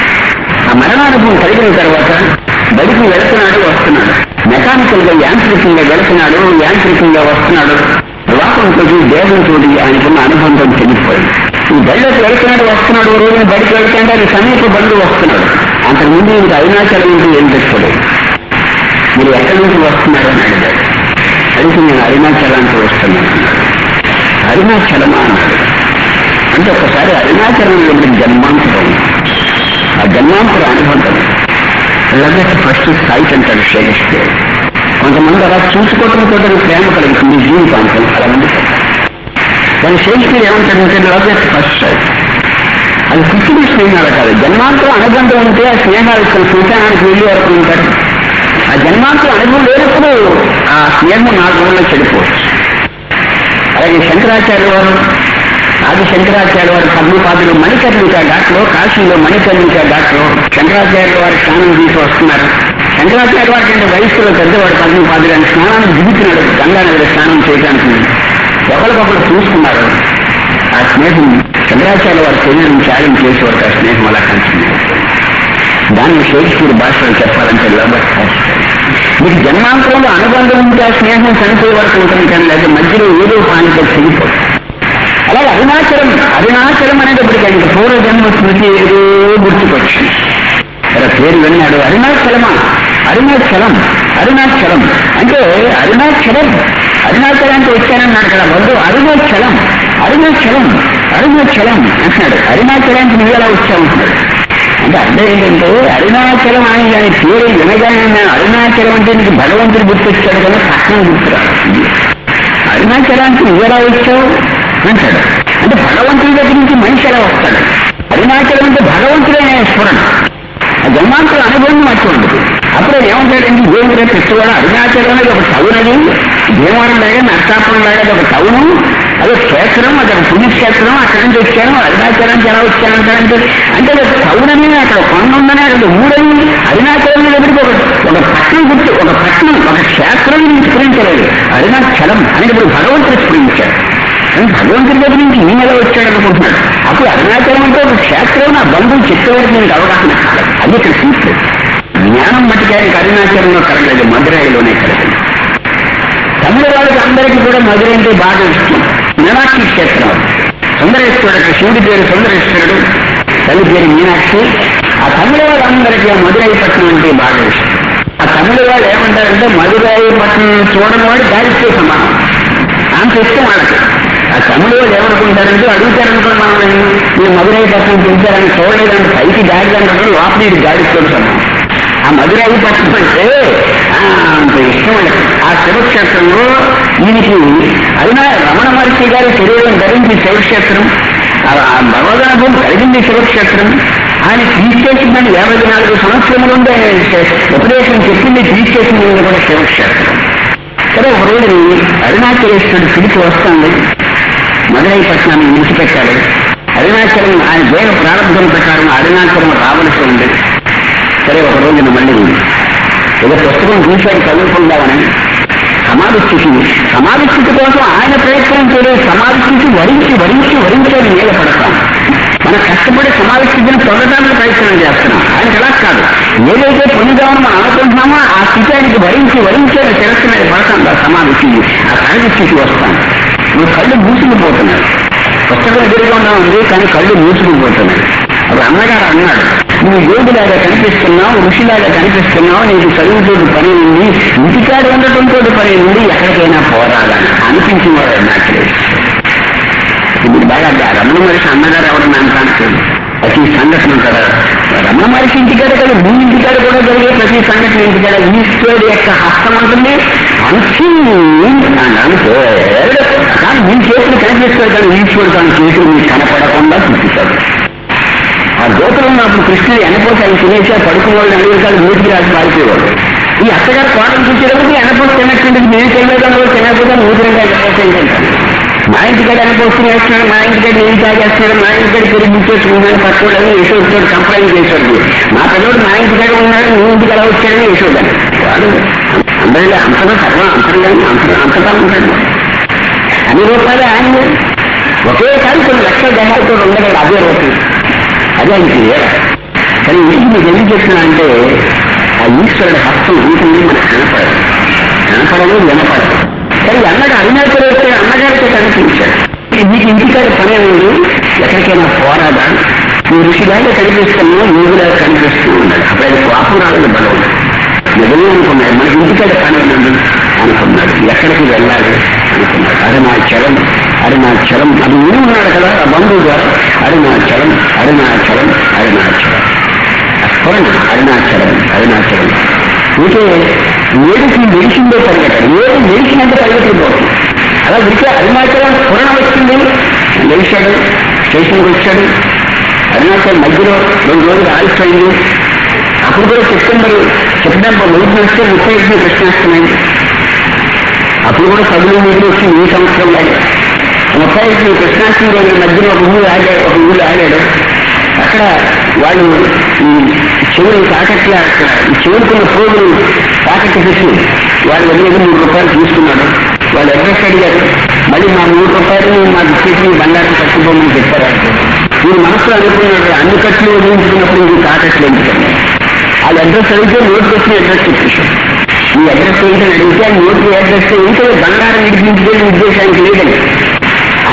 ఆ మరణానుభవం కలిగిన తర్వాత బడికి వెళుతున్నాడు, వస్తున్నాడు. మెకానికల్ గా యాంత్రికంగా వెళుతున్నాడు, యాంత్రికంగా వస్తున్నాడు. లోకంతో దేహంతో ఆయనకున్న అనుబంధం తెలిసిపోయింది. ఈ బడిలోకి వెళుతున్నాడు, వస్తున్నాడు. రోజున బడికి వెళుతుంటే అది సమీప బంధువు వస్తున్నాడు. అంతకుముందు ఇంకా అరుణాచలం నుంచి ఏం తెచ్చాడు. మీరు ఎక్కడి నుంచి వస్తున్నారు అని అడిగాడు. అడిగితే నేను అరుణాచలానికి వస్తున్నాను. అరుణాచలమా అన్నాడు. అంటే ఒకసారి అరుణాచలంలో జన్మాంతరం, ఆ జన్మాంతర అనుబంధం లగట్ ఫస్ట్ సైట్ అంటాడు షేక్స్పియర్. కొంతమంది అలా చూసుకోవడంతో ప్రేమ కలుగుతుంది జీవితాంతం. అలా ఉంది. దాని షేక్స్పియర్ ఏమంటాడంటే లగట్ ఫస్ట్ సైట్. అది పుట్టిన స్నేహాలు కాదు, జన్మాంతరం అనుబంధం ఉంటే ఆ స్నేహాలు శ్మశానానికి వెళ్ళి వరకు ఉంటారు. ఆ జన్మాంతరం అనుభవం లేనప్పుడు ఆ స్నేహం 4 రోజుల్లో చెడిపోవచ్చు. అలాగే శంకరాచార్య వారు, ఆదిశంకరాచార్య వారు పద్మపాదులు మణికర్ణిక ఘాట్లో, కాశీలో మణికర్ణిక ఘాట్లో శంకరాచార్య వారి స్నానం తీసి వస్తున్నారు. శంకరాచార్య వారి కంటే వయస్సులో పెద్దవాడు పద్మపాదులు అని స్నానాన్ని దిగుతున్నాడు. గంగానగర్ స్నానం చేయడానికి ఒకరికొకరు చూసుకున్నారు. ఆ స్నేహం శంకరాచార్య వారి శరీరం త్యాగం చేసేవారు. ఆ స్నేహం అలా కంటిన్యూ. దాన్ని షేక్స్పియర్ భాషలో చెప్పాలంటే లబట్ మీకు జన్మాంతరంలో అనుబంధం ఉంటే ఆ స్నేహం చనిపోయే వరకు ఉంటుంది. కానీ లేదా మధ్యలో ఏదో పానితో తెగిపోతుంది. అలాగే అరుణాచలం అరుణాచలం అనేటప్పటికీ ఆయనకు పూర్వజన్మ స్మృతి ఏదో గుర్తుకొచ్చింది. అలా పేరు విన్నాడు, అరుణాచలమా, అరుణాచలం అరుణాచలం అంటే అరుణాచలం అరుణాచలానికి వచ్చానన్నాడు కదా ముందు. అరుణాచలం అరుణాచలం అరుణాచలం అంటున్నాడు. అరుణాచలానికి నువ్వు ఎలా వచ్చావుంటున్నాడు అంటే అర్థం ఏంటంటే అరుణాచలం అని దాని పేరు వినగానే అరుణాచలం అంటే నీకు భగవంతుడు గుర్తొచ్చాడు కదా, పక్కన గుర్తురాడు. అరుణాచలానికి నువ్వు ఎలా వచ్చావు అంటాడు. అంటే భగవంతుడి దగ్గర నుంచి మనిషి ఎలా వస్తాడు? అరుణాచలం అంటే భగవంతుడే స్ఫురణ, ఆ జన్మాంతర అనుభవం అటువంటి. అప్పుడు ఏమంటాడంటే దేవుడు పెట్టుకోవడం అరుణాచలం అనేది ఒక టౌనది, భీమవరం లాగా నర్సాపురం లాగా అది ఒక టౌను, అదొక క్షేత్రం, అదొక పుణ్యక్షేత్రం. అక్కడి నుంచి వచ్చాను, అరుణాచలానికి ఎలా వచ్చానంటారంటే అంటే ఒక టౌనని, అక్కడ కొండ ఉందని, అక్కడ ఊడని. అరుణాచలం దగ్గరికి ఒక పట్టణం గుర్తు, ఒక పట్టణం, ఒక క్షేత్రం స్ఫురించలేదు. అరుణాచలం అనేది ఇప్పుడు భగవంతుడు స్ఫురించాడు. భగవంతుడి దగ్గర నుంచి ఈయన ఎలా వచ్చాడు అనుకుంటున్నాడు. అప్పుడు అరుణాచలం అంటే ఒక క్షేత్రం, నా బంధువులు చెప్పేవారికి నేను అవగాహన కాలేదు. అది ఇక్కడ చూస్తుంది. జ్ఞానం మట్టికానికి అరుణాచలంలో కలగలేదు, మధురైలోనే కలగలేదు. తమిళ వాళ్ళకి అందరికీ కూడా మధురై అంటే బాగా ఇష్టం. మీనాక్షి క్షేత్రం, సుందరేశ్వరుడు, అక్కడ శివుడి పేరు సుందరేశ్వరుడు, తల్లి పేరు మీనాక్షి. ఆ తమిళ వాళ్ళందరికీ ఆ మధురై పట్టణం అంటే బాగా ఇష్టం. ఆ తమిళ వాళ్ళు ఏమంటారంటే మధురై పట్టణం చూడని వాడు గాలిస్తే సమానం, అంత ఇష్టం వాళ్ళకి. ఆ తమిళ వాళ్ళు ఏమనుకుంటారంటే అడుగుతారనుకుని మనం ఈ మధురై పట్టణం చూశారని చూడలేదంటే పైకి గాడి అనుకుంటారు, లోపల ఇది గాడితో సమానం. ఆ మధురై పట్టణం అంటే అంత ఇష్టం. ఆ శివక్షేత్రంలో ఈయనకి అయినా రమణ మహర్షి గారి శరీరం ధరించి శివక్షేత్రం, భగవదనుభవం కలిగింది శివక్షేత్రం. ఆయన తీసేసిందని 54 సంవత్సరముల నుండి ఉపదేశం చెప్పింది, తీసేసింది కూడా శివక్షేత్రం. సరే ఒక రోజు అరుణాచలేశ్వరుడు పిలిచి వస్తుంది, మధురై పట్టణాన్ని విడిచిపెట్టాలి. అరుణాచలం ఆయన దేవ ప్రారంభం ప్రకారం అరుణాచలం రావలసి ఉంది. సరే ఒక రోజున మళ్ళీ ఏదో పుస్తకం చూశాడు చదువుకుందామని, సమాధి స్థితి కోసం ఆయన ప్రయత్నం చేయలేదు. సమాధి స్థితి వరించి అది మీద పడతాం. మనం కష్టపడి సమాధి స్థితిని పొందడానికి ప్రయత్నం చేస్తున్నాం. ఆయనకి ఎలా కాదు, ఏదైతే పొందుదామని మనం అనుకుంటున్నామో ఆ స్థితి ఆయనకి వరించి శిరస్సు మీద పడతాం. ఆ సమాధి స్థితి, ఆ సహజ స్థితి వస్తాం. నువ్వు కళ్ళు మూసుకుపోతున్నావు, పుస్తకం ఎదురుగా ఉంది కానీ కళ్ళు మూసుకుపోతున్నాయి. అప్పుడు అన్నగారు అన్నాడు, నువ్వు యోగిలాగా కనిపిస్తున్నావు, ఋషిలాగా కనిపిస్తున్నావు, నీకు చదువుతోటి పని ఉంది, ఇంటికాడ ఉండటంతో పని ఉంది, ఎక్కడికైనా పోరాలని అనిపించిన వాడు అన్నట్లేదు. ఇప్పుడు బాగా రమణ మహర్షి అన్నగారు ఎవరన్నా అంటాను ప్రతి సంఘటన ఉంటారా? రమణ మహర్షి ఇంటికాడ కదా, మీ ఇంటికాడ కూడా జరిగే ప్రతి సంఘటన ఇంటికాడ ఈశ్వరుడు యొక్క హస్తం ఉంటుంది. అంశీ అంటే కానీ మీ చేతులు కనిపిస్తాడు కానీ ఈశ్వరుడు తన చేతులు మీకు కనపడకుండా చూపిస్తాడు. ఆ దోతలు ఉన్నప్పుడు కృష్ణుడు ఎనపోసి ఆయన తినేసా పడుకున్న వాళ్ళు అడిగిన నూటికి రాసి పారిపోయేవాడు. ఈ అత్తగారు కోటలు చూసేటప్పుడు ఎనపోసి తినట్టుండేది, మేము తెలియదు తినకపోతే నూతిరంగా ఎనపోసి ఏంటంటారు. మా ఇంటికాడ ఎనపోసి వేస్తున్నాడు, మా ఇంటికాడ ఏం తాగేస్తున్నాడు, మా ఇంటికాడ తిరిగి ముచ్చేసుకుంటాను పట్టుకోవడం యశోడు కంప్లైంట్ చేశాడు. మా పిల్లడు మా ఇంటికాడ ఉన్నాడు, మీ ఇంటికి ఎలా వచ్చాడని యశోదాన్ని వాడు అందరిలో అంతగా సర్వం అంతగా ఉంటాడు. అన్ని రూపాయలు ఆయన ఒకేసారి కొన్ని లక్షల దేహాలతో ఉండగలడు. అదే రూపం, అదే ఆయనకి వేరే. కానీ ఇంటికి మీకు ఎందుకు చెప్తున్నా అంటే ఆ ఈశ్వరుడు హస్తం ఉంటుంది, మనకు కనపడదు వినపడదు. కానీ అన్నగా అరుణాచలం వస్తే అన్నగారితో కనిపించాడు. మీకు ఇంటికాడ పనే ఉంది, ఎక్కడికైనా పోరాదా, ఈ ఋషిలాగా కనిపిస్తున్నావు, యోగులాగా కనిపిస్తూ ఉన్నాడు. అప్పుడు ఆయన కోపం రాలేదు, బలం నిజమే అనుకున్నాడు. మనకి ఇంటికాడ పని ఉన్నది అనుకున్నాడు, ఎక్కడికి వెళ్ళాలి అనుకున్నాడు. అరుణాచలం అది ఊరు ఉన్నాడు కదా ఆ బంధువు ద్వారా. అరుణాచలం స్ఫురణ అరుణాచలం ఇంకే ఏడుకి నిలిచిందే పరిగెట్టాడు. ఏడు నిలిచినంత పరిగెత్తిపోతుంది. అలా విడితే అరుణాచలం స్ఫురణ వచ్చింది, లేచాడు, స్టేషన్కి వచ్చాడు. అరుణాచలం మధ్యలో 2 రోజులు ఆలస్యమైంది. అప్పుడు కూడా సెప్టెంబర్ 30 వస్తే 31 కృష్ణాష్టమైంది. అప్పుడు కూడా 10 మీటర్లు వచ్చి ఈ సంవత్సరం లాగా 31 కృష్ణాష్టమి రోజుల మధ్యలో ఒక ఊళ్ళు ఆడాడు. అక్కడ వాళ్ళు ఈ చెవులు తాకట్ల అక్కడ ఈ చెవులుకున్న పోగులు తాకట్టు పెట్టి వాళ్ళు దగ్గర 3 రూపాయలు తీసుకున్నాడు. వాళ్ళు అడ్రస్ అడిగారు, మళ్ళీ మా 3 రూపాయలు మాకు ఇచ్చేసి బంగారం కట్టుకోమని చెప్పారు. మీరు మనసులో అనుకున్నాడు, అన్ని ఖర్చులు వదిలించుకున్నప్పుడు ఇది తాకట్లు ఎందుకని. వాళ్ళు అడ్రస్ అడిగితే నోటుకు వచ్చిన అడ్రస్ చెప్పేశారు. ఈ అడ్రస్ ఏంటని అడిగితే ఆ నోటు అడ్రస్ ఏంటో బంగారం విడిపించుకునే ఉద్దేశానికి లేదని. ఆ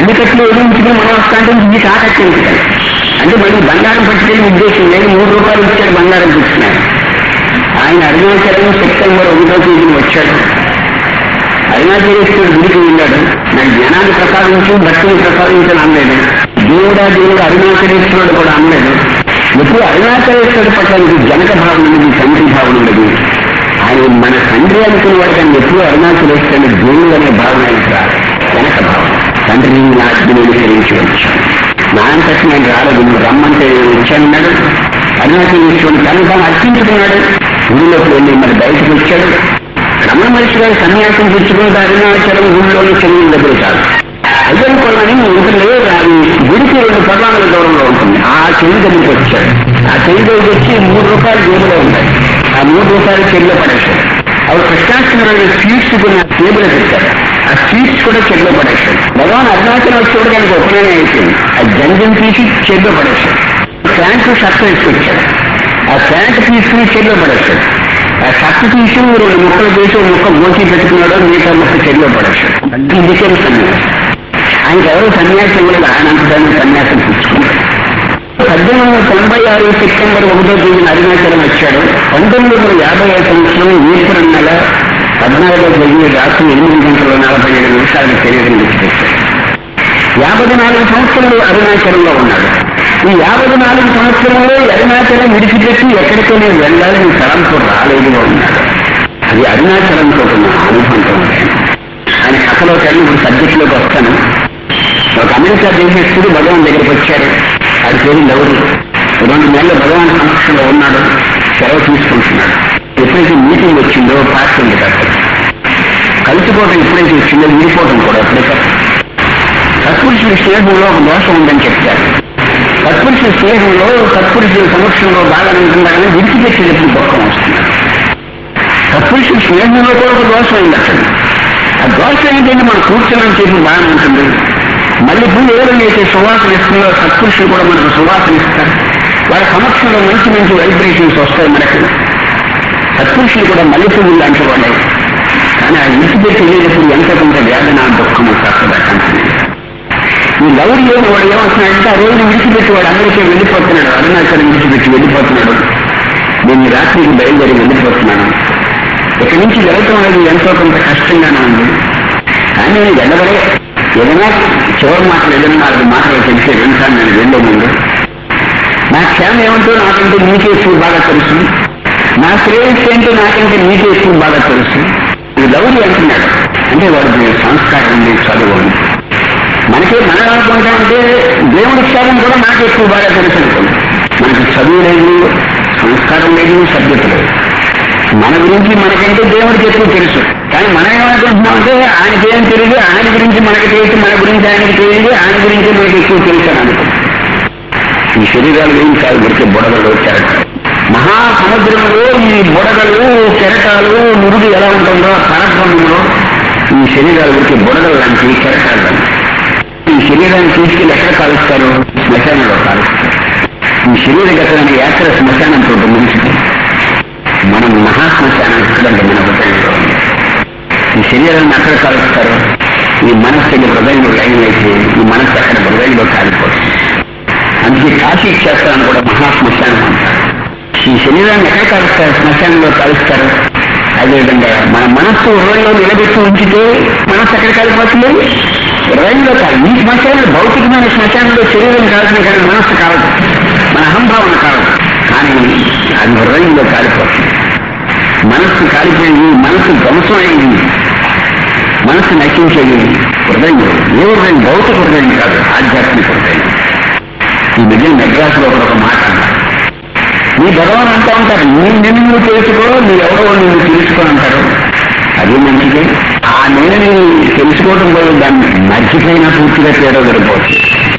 అన్ని కట్లు ఎదురించుకుని మనం వస్తాంటే మీకు ఆ కట్టు ఎందుకని అంటే మళ్ళీ బంగారం పట్టుకెళ్ళి ఉద్దేశం లేదు. 3 రూపాయలు ఇచ్చాడు బంగారం తెచ్చుకున్నాడు. ఆయన అరుణాచలం సెప్టెంబర్ 1వ తేదీని వచ్చాడు. అరుణాచలేశ్వరుడు గుడికి వెళ్ళాడు. నాకు జ్ఞానాన్ని ప్రసాదించి భక్తిని ప్రసాదించని అనలేదు. దేవుడు అరుణాచలేశ్వరుడు కూడా అనలేదు. ఎప్పుడు అరుణాచలేశ్వరుడు పట్ల జనక భావన ఉండదు, తండ్రి భావన ఉండదు. ఆయన మన తండ్రి అనుకున్న వాడు కానీ ఎప్పుడు అరుణాచలేశ్వరుడు దేవుడు అనే భావన రాదు. జనక భావన తండ్రిని ఆజ్ఞని అనుసరించి వచ్చాను. నా అంతటి నేను రాలేదు, రమ్మంటే వచ్చానన్నాడు. అరుణాచలేశ్వరుడు తను తాను అర్పించుకున్నాడు. ఊళ్ళోకి వెళ్ళి మరి బయటకు వచ్చాడు. రమణ మహర్షి గారు సన్యాసం పుచ్చుకుంటే అరుణాచలం ఊళ్ళోని చెరువుల దగ్గర కాదు. అయ్యని కొలని ఉంటుంది. అది గుడికి 2 పర్వాల దూరంలో ఉంటుంది. ఆ చెరువు దగ్గరికి వచ్చాడు. ఆ చెరువు దగ్గరికి వచ్చి 3 రూపాయలు జేబులో ఉన్నాయి. ఆ 3 రూపాయలు చెరువులో పడేశాడు. అవి కృష్ణాష్టమి స్వీట్స్ కొన్ని టేబుల్ పెట్టారు. ఆ స్వీట్స్ కూడా చెరువులో పడేశాడు. భగవాన్ అరుణాచలం వచ్చేవాడు దానికి ఉపనయనం అయిపోయింది. ఆ జంజం తీసి చెరువులో పడేశాడు. ప్యాంటు షర్ట్ వేసుకొచ్చాడు. ఆ ప్యాంటు తీసుకుని చెరువులో పడేశాడు. ఆ షర్ట్ తీసి 2 ముక్కలు చేసి 1 ముక్క గోచి పెట్టుకున్నాడు. మిగతా ముక్క చెరువులో పడేశాడు. ఇది సన్యాసం. ఆయనకి ఎవరు సన్యాసం ఇవ్వలేదు. ఆయన అంతదాన్ని సన్యాసం పుచ్చుకున్నాడు. 1896 సెప్టెంబర్ 1వ తేదీన అరుణాచలం వచ్చాడు. 1955 సంవత్సరం ఏప్రిల్ నెల 14వ తేదీ రాత్రి 8 గంటల 47 నిమిషాలకు శరీరం విడిచిపెట్టాడు. 54 సంవత్సరాలు అరుణాచలంలో ఉన్నాడు. ఈ 54 సంవత్సరంలో అరుణాచలం విడిచిపెట్టి ఎక్కడికైనా వెళ్ళాలని తలంతో రాలేదుగా ఉన్నాడు. అది అరుణాచలంతో ఉన్న అనుబంధం. ఆయన కథలో కానీ ఇప్పుడు సబ్జెక్టులోకి వస్తాను. ఒక అమెరికా దేశస్తుడు భగవాన్ దగ్గరికి వచ్చాడు. అది పేరు లౌరి. 2 నెలలు భగవాన్ సమక్షంలో ఉన్నాడు. సెలవు తీసుకుంటున్నాడు. ఎప్పుడైతే మీటింగ్ వచ్చిందో పార్టీ ఉంది కదా, కలిసిపోవడం ఎప్పుడైతే వచ్చిందో విడిపోవడం కూడా ఎప్పుడైతే సత్పురుషుల స్నేహంలో ఒక దోషం ఉందని చెప్తారు. సత్పురుషుల స్నేహంలో సత్పురుషుల సమక్షంలో బాగా ఉంటుందని విడిచిపెట్టేటప్పుడు దుఃఖం వస్తుంది. సత్పురుషుల స్నేహంలో కూడా ఒక దోషం ఉంది. అసలు ఆ దోషం ఏంటంటే మనం కూర్చొని చేసి బాగానే ఉంటుంది. మళ్ళీ పూలు ఏదైతే సువాసన ఇస్తుందో సత్పురుషులు కూడా మనకు సువాసన ఇస్తారు. వాళ్ళ సమక్షంలో మంచి మంచి వైబ్రేషన్స్ వస్తాయి మనకి. సత్పురుషులు కూడా మల్లె పువ్వులు లాంటి వాళ్ళే. కానీ ఆ విడిచిపెట్టి వెళ్ళేటప్పుడు ఎంత కొంత వేదన దుఃఖము కష్టపడుతుంది. ఈ లౌరి వాడు ఏమవుతున్నాడంటే ఆ రోజు విడిచిపెట్టి వాడు అమెరికా వెళ్ళిపోతున్నాడు. అరుణాచలం విడిచిపెట్టి వెళ్ళిపోతున్నాడు. నేను రాత్రికి బయలుదేరి వెళ్ళిపోతున్నాను. ఇక్కడి నుంచి వెళ్ళటం అనేది ఎంతో కొంత కష్టంగానే ఉంది. కానీ నేను వెళ్ళవలే. ఏదైనా చివరి మాటలు ఏదైనా 4 మాటలు తెలిసే వింటాను. నేను వెళ్ళే ముందు నా క్షేమం ఏమంటో నాకంటే నీకే ఎక్కువ బాగా తెలుసు. నా శ్రేయస్సు ఏంటో నాకంటే నీకే ఎక్కువ బాగా తెలుసు. ఇది లౌరి అంటున్నాడు. అంటే వాడికి సంస్కారం ఉంది, చదువు ఉంది. మనకి మనం అనుకుంటామంటే దేవుడి క్షేమం కూడా నాకు ఎక్కువ బాగా తెలుసు అనుకోండి. మనకి చదువు లేదు, సంస్కారం లేదు, సభ్యత లేదు. మన గురించి మనకంటే దేవుడికి ఎక్కువ తెలుసు. కానీ మనం ఏమనుకుంటున్నామంటే ఆయనకి ఏం తెలియదు, ఆయన గురించి మనకి తెలియదు, మన గురించి ఆయనకి తెలియదు, ఆయన గురించి మనకి ఎక్కువ తెలుసు అని అనుకుంటున్నాం. ఈ శరీరాలు ఏం కాదు, ఉడికే బుడగలు, కెరటాలు. మహాసముద్రంలో ఈ బుడగలు, కెరటాలు, నురుగు ఎలా ఉంటుందో పరబ్రహ్మంలో ఈ శరీరాలు ఉడికే బుడగలు లాంటి, కెరటాలు లాంటి. ఈ శరీరాన్ని తీసుకెళ్ళి ఎక్కడ కాలుస్తారు? శ్మశానంలో కాలుస్తారు. ఈ శరీరగతమైన యాత్ర శ్మశానంతో ముగిస్తుంది. మనం మహాశ్మశానం ఎక్కడంటే మన హృదయంలో ఉంది. ఈ శరీరాన్ని అక్కడ కాలుస్తారు. ఈ మనస్సుకి హృదయంలో లైన్ అయితే ఈ మనస్సు అక్కడ హృదయంలో కాలిపోతుంది. అందుకే కాశీ క్షేత్రాన్ని కూడా మహాశ్మశానం అంటారు. ఈ శరీరాన్ని ఎక్కడ కాలుస్తారు? శ్మశానంలో కాలుస్తారు. అదేవిధంగా మన మనస్సు హృదయంలో నిలబెట్టి ఉంచితే మనస్సు ఎక్కడ కాలిపోతుంది? హృదయంలో కాదు. ఈ శ్మశానంలో భౌతికమైన శ్మశానంలో శరీరం కాల్సిన కానీ మనస్సు కాలదు, మన అహంభావన కాదు. కానీ అది హృదయంలో కాలిపోతుంది. మనస్సు కాలిపోయింది, మనస్సు ధ్వంసమైంది, మనస్సు నశించేది హృదయం. ఏ హృదయం? భౌతిక హృదయం కాదు, ఆధ్యాత్మిక హృదయం. ఈ మిగిలిన మెడ్రాసులో ఒక మాట అన్నారు. నీ భగవాన్ అంటూ ఉంటారు, నిన్ను నువ్వు తెలుసుకో, నీ ఎవరో నిన్ను తెలుసుకో అంటారు. అది మంచిది. ఆ నేను తెలుసుకోవడం వల్ల దాన్ని మర్చిపోయినా పూర్తిగా తేడా సరిపోతుంది.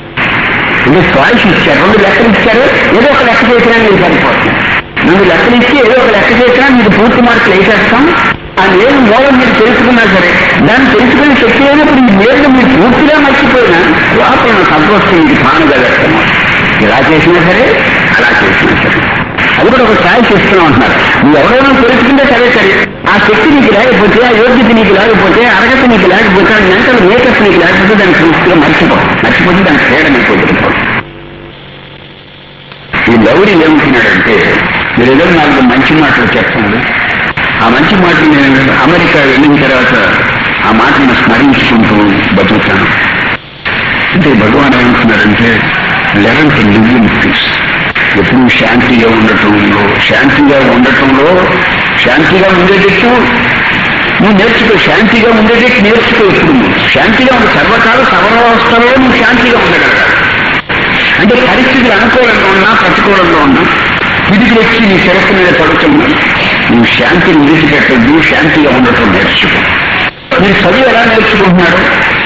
అంటే చాయిస్ ఇచ్చారు, 2 లెక్కలు ఇచ్చారు. ఏదో ఒక లెక్క చేసినా నీకు సరిపోతుంది. 2 లెక్కలు ఇచ్చి ఏదో ఒక లెక్క చేసినా మీకు పూర్తి మార్కులు వేసేస్తాం. ఆ నేను మూలం మీరు తెలుసుకున్నా సరే దాన్ని తెలుసుకునే శక్తి అయినప్పుడు ఈ మేలు మీరు పూర్తిగా మర్చిపోయినా లోపల సంతోషం మీకు తానుగా వ్యక్తం. ఇలా చేసినా సరే, అలా చేసినా సరే అది కూడా ఒక ఛాయిస్ ఇస్తున్నాం అంటున్నారు. నువ్వు ఎవరైనా తెలుసుకుంటే సరే సరే, ఆ శక్తి నీకు లేకపోతే, ఆ యోగ్యత నీకు లేకపోతే, అర్హత నీకు లేకపోతే, ఆ మెంటల్ మేకప్ నీకు లేకపోతే దాన్ని పూర్తిగా మర్చిపోతే దాని ఫ్రీడమ్ అయిపోతుంది. ఈ లౌరీ ఏమంటున్నాడంటే, మీరు ఏదో నాకు మంచి మాటలు చెప్పండి, ఆ మంచి మాటలు నేను అమెరికా వెళ్ళిన తర్వాత ఆ మాటను స్మరించుకుంటూ బతుకుతాను అంటే భగవాన్ ఏమంటున్నారంటే, learn to live in peace. ఎప్పుడు శాంతిగా ఉండటంలో శాంతిగా ఉండేటట్టు నువ్వు నేర్చుకో. శాంతిగా ఉండేటట్టు నేర్చుకో. ఎప్పుడు శాంతిగా ఉండే సర్వకాల సర్వావస్థలో నువ్వు శాంతిగా ఉండగలగాలి. అంటే పరిస్థితులు అనుకూలంగా ఉన్నా ప్రతికూలంగా ఉన్నా పిడికి వచ్చి నీ శిరస్సు మీద పడుతున్నా నువ్వు శాంతిని విడిచిపెట్టద్దు, శాంతిగా ఉండటం నేర్చుకో. మీరు చదువు ఎలా నేర్చుకుంటున్నారు,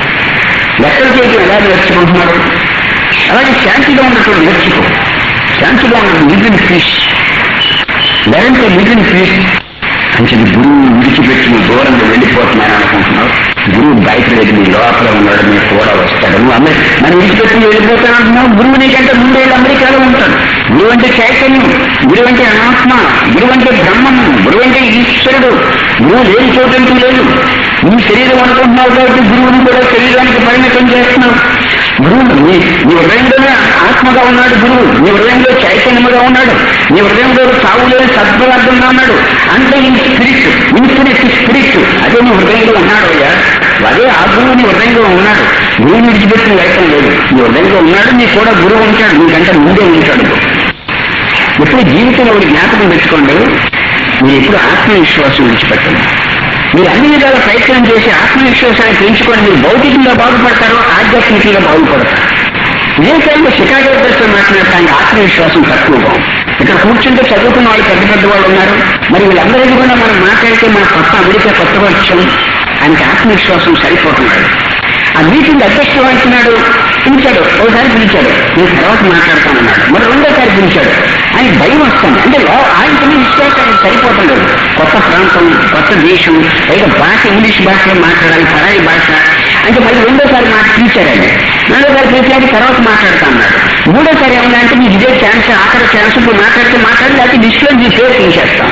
లెక్కలు చేయడం ఎలా నేర్చుకుంటున్నారు, అలాగే శాంతిగా ఉండటం నేర్చుకో. శాంతిగా ఉండటం live in peace, learn to live in peace. అంటే గురువు విడిచిపెట్టి నువ్వు దూరంగా వెళ్ళిపోతున్నాను అనుకుంటున్నావు. గురువు బయట లేదు, నీ లోపల ఉన్నాడు, మీరు కూడా వస్తాడు. నువ్వు మనం విడిచిపెట్టి వెళ్ళిపోతానంటున్నావు. గురువు నీకంటే ముందే అమెరికాలో ఉంటాడు. గురువు అంటే చైతన్యం, గురువు అంటే ఆత్మ, గురువు అంటే బ్రహ్మము, గురువు అంటే ఈశ్వరుడు. గురువు లేని చోటంటూ లేదు. నువ్వు శరీరం అనుకుంటున్నావు కాబట్టి గురువుని కూడా శరీరానికి పరిమితం చేస్తున్నావు. గురువు నీ హృదయంలోనే ఆత్మగా ఉన్నాడు. గురువు నీ హృదయంలో చైతన్యముగా ఉన్నాడు. నీ హృదయంలో సావులేని సద్పదార్థంగా ఉన్నాడు. అంటే ఈ స్పిరిట్, ఇన్ఫినిట్ స్పిరిట్ అదే నీ హృదయంలో ఉన్నాడు. అయ్యా అదే ఆ గురువు నీ హృదయంలో ఉన్నాడు. గురువు విడిచిపెట్టిన వ్యక్తం లేదు, నీ హృదయంలో ఉన్నాడు. నీ కూడా గురువు ఉంటాడు, నీకంటే ముందే ఉంటాడు. ఎప్పుడు జీవితంలో ఒకటి జ్ఞాపకం తెచ్చుకోండి, మీరు ఎప్పుడు ఆత్మవిశ్వాసం విడిచిపెట్టండి. మీరు అన్ని విధాల ప్రయత్నం చేసి ఆత్మవిశ్వాసాన్ని పెంచుకొని మీరు భౌతికంగా బాగుపడతారో ఆధ్యాత్మికంగా బాగుపడతారు. వివేకానంద షికాగో దర్శనం మాట్లాడటానికి ఆత్మవిశ్వాసం తక్కువగా. ఇక్కడ కూర్చుంటే చదువుకున్న వాళ్ళు పెద్ద పెద్ద వాళ్ళు ఉన్నారు. మరి వీళ్ళందరికీ కూడా మనం మాట్లాడితే మన కొత్త అమెరికా కొత్త వర్షం ఆయనకి ఆత్మవిశ్వాసం సరిపోతున్నాడు. ఆ మీటింగ్ అధ్యక్షుడు అంటున్నాడు, పిలిచాడు, ఒకసారి పిలిచాడు, నేను తర్వాత మాట్లాడతానన్నాడు. మరి రెండోసారి పిలిచాడు, ఆయన భయం వస్తుంది. అంటే ఆయనకి విశ్వాసానికి సరిపోతుంది. కొత్త ప్రాంతం, కొత్త దేశం, పైగా భాష ఇంగ్లీష్ భాషలో మాట్లాడాలి, పరాయి భాష. అంటే మళ్ళీ రెండోసారి పిలిచాడు ఆయన. రెండోసారి పిలిచాడు, తర్వాత మాట్లాడతానన్నాడు. మూడోసారి ఏమన్నా అంటే మీకు ఇదే ఛాన్స్, ఆఖరి ఛాన్స్, ఇప్పుడు మాట్లాడితే లేకపోతే లిస్టులో మీ పేరు తీసేస్తాం.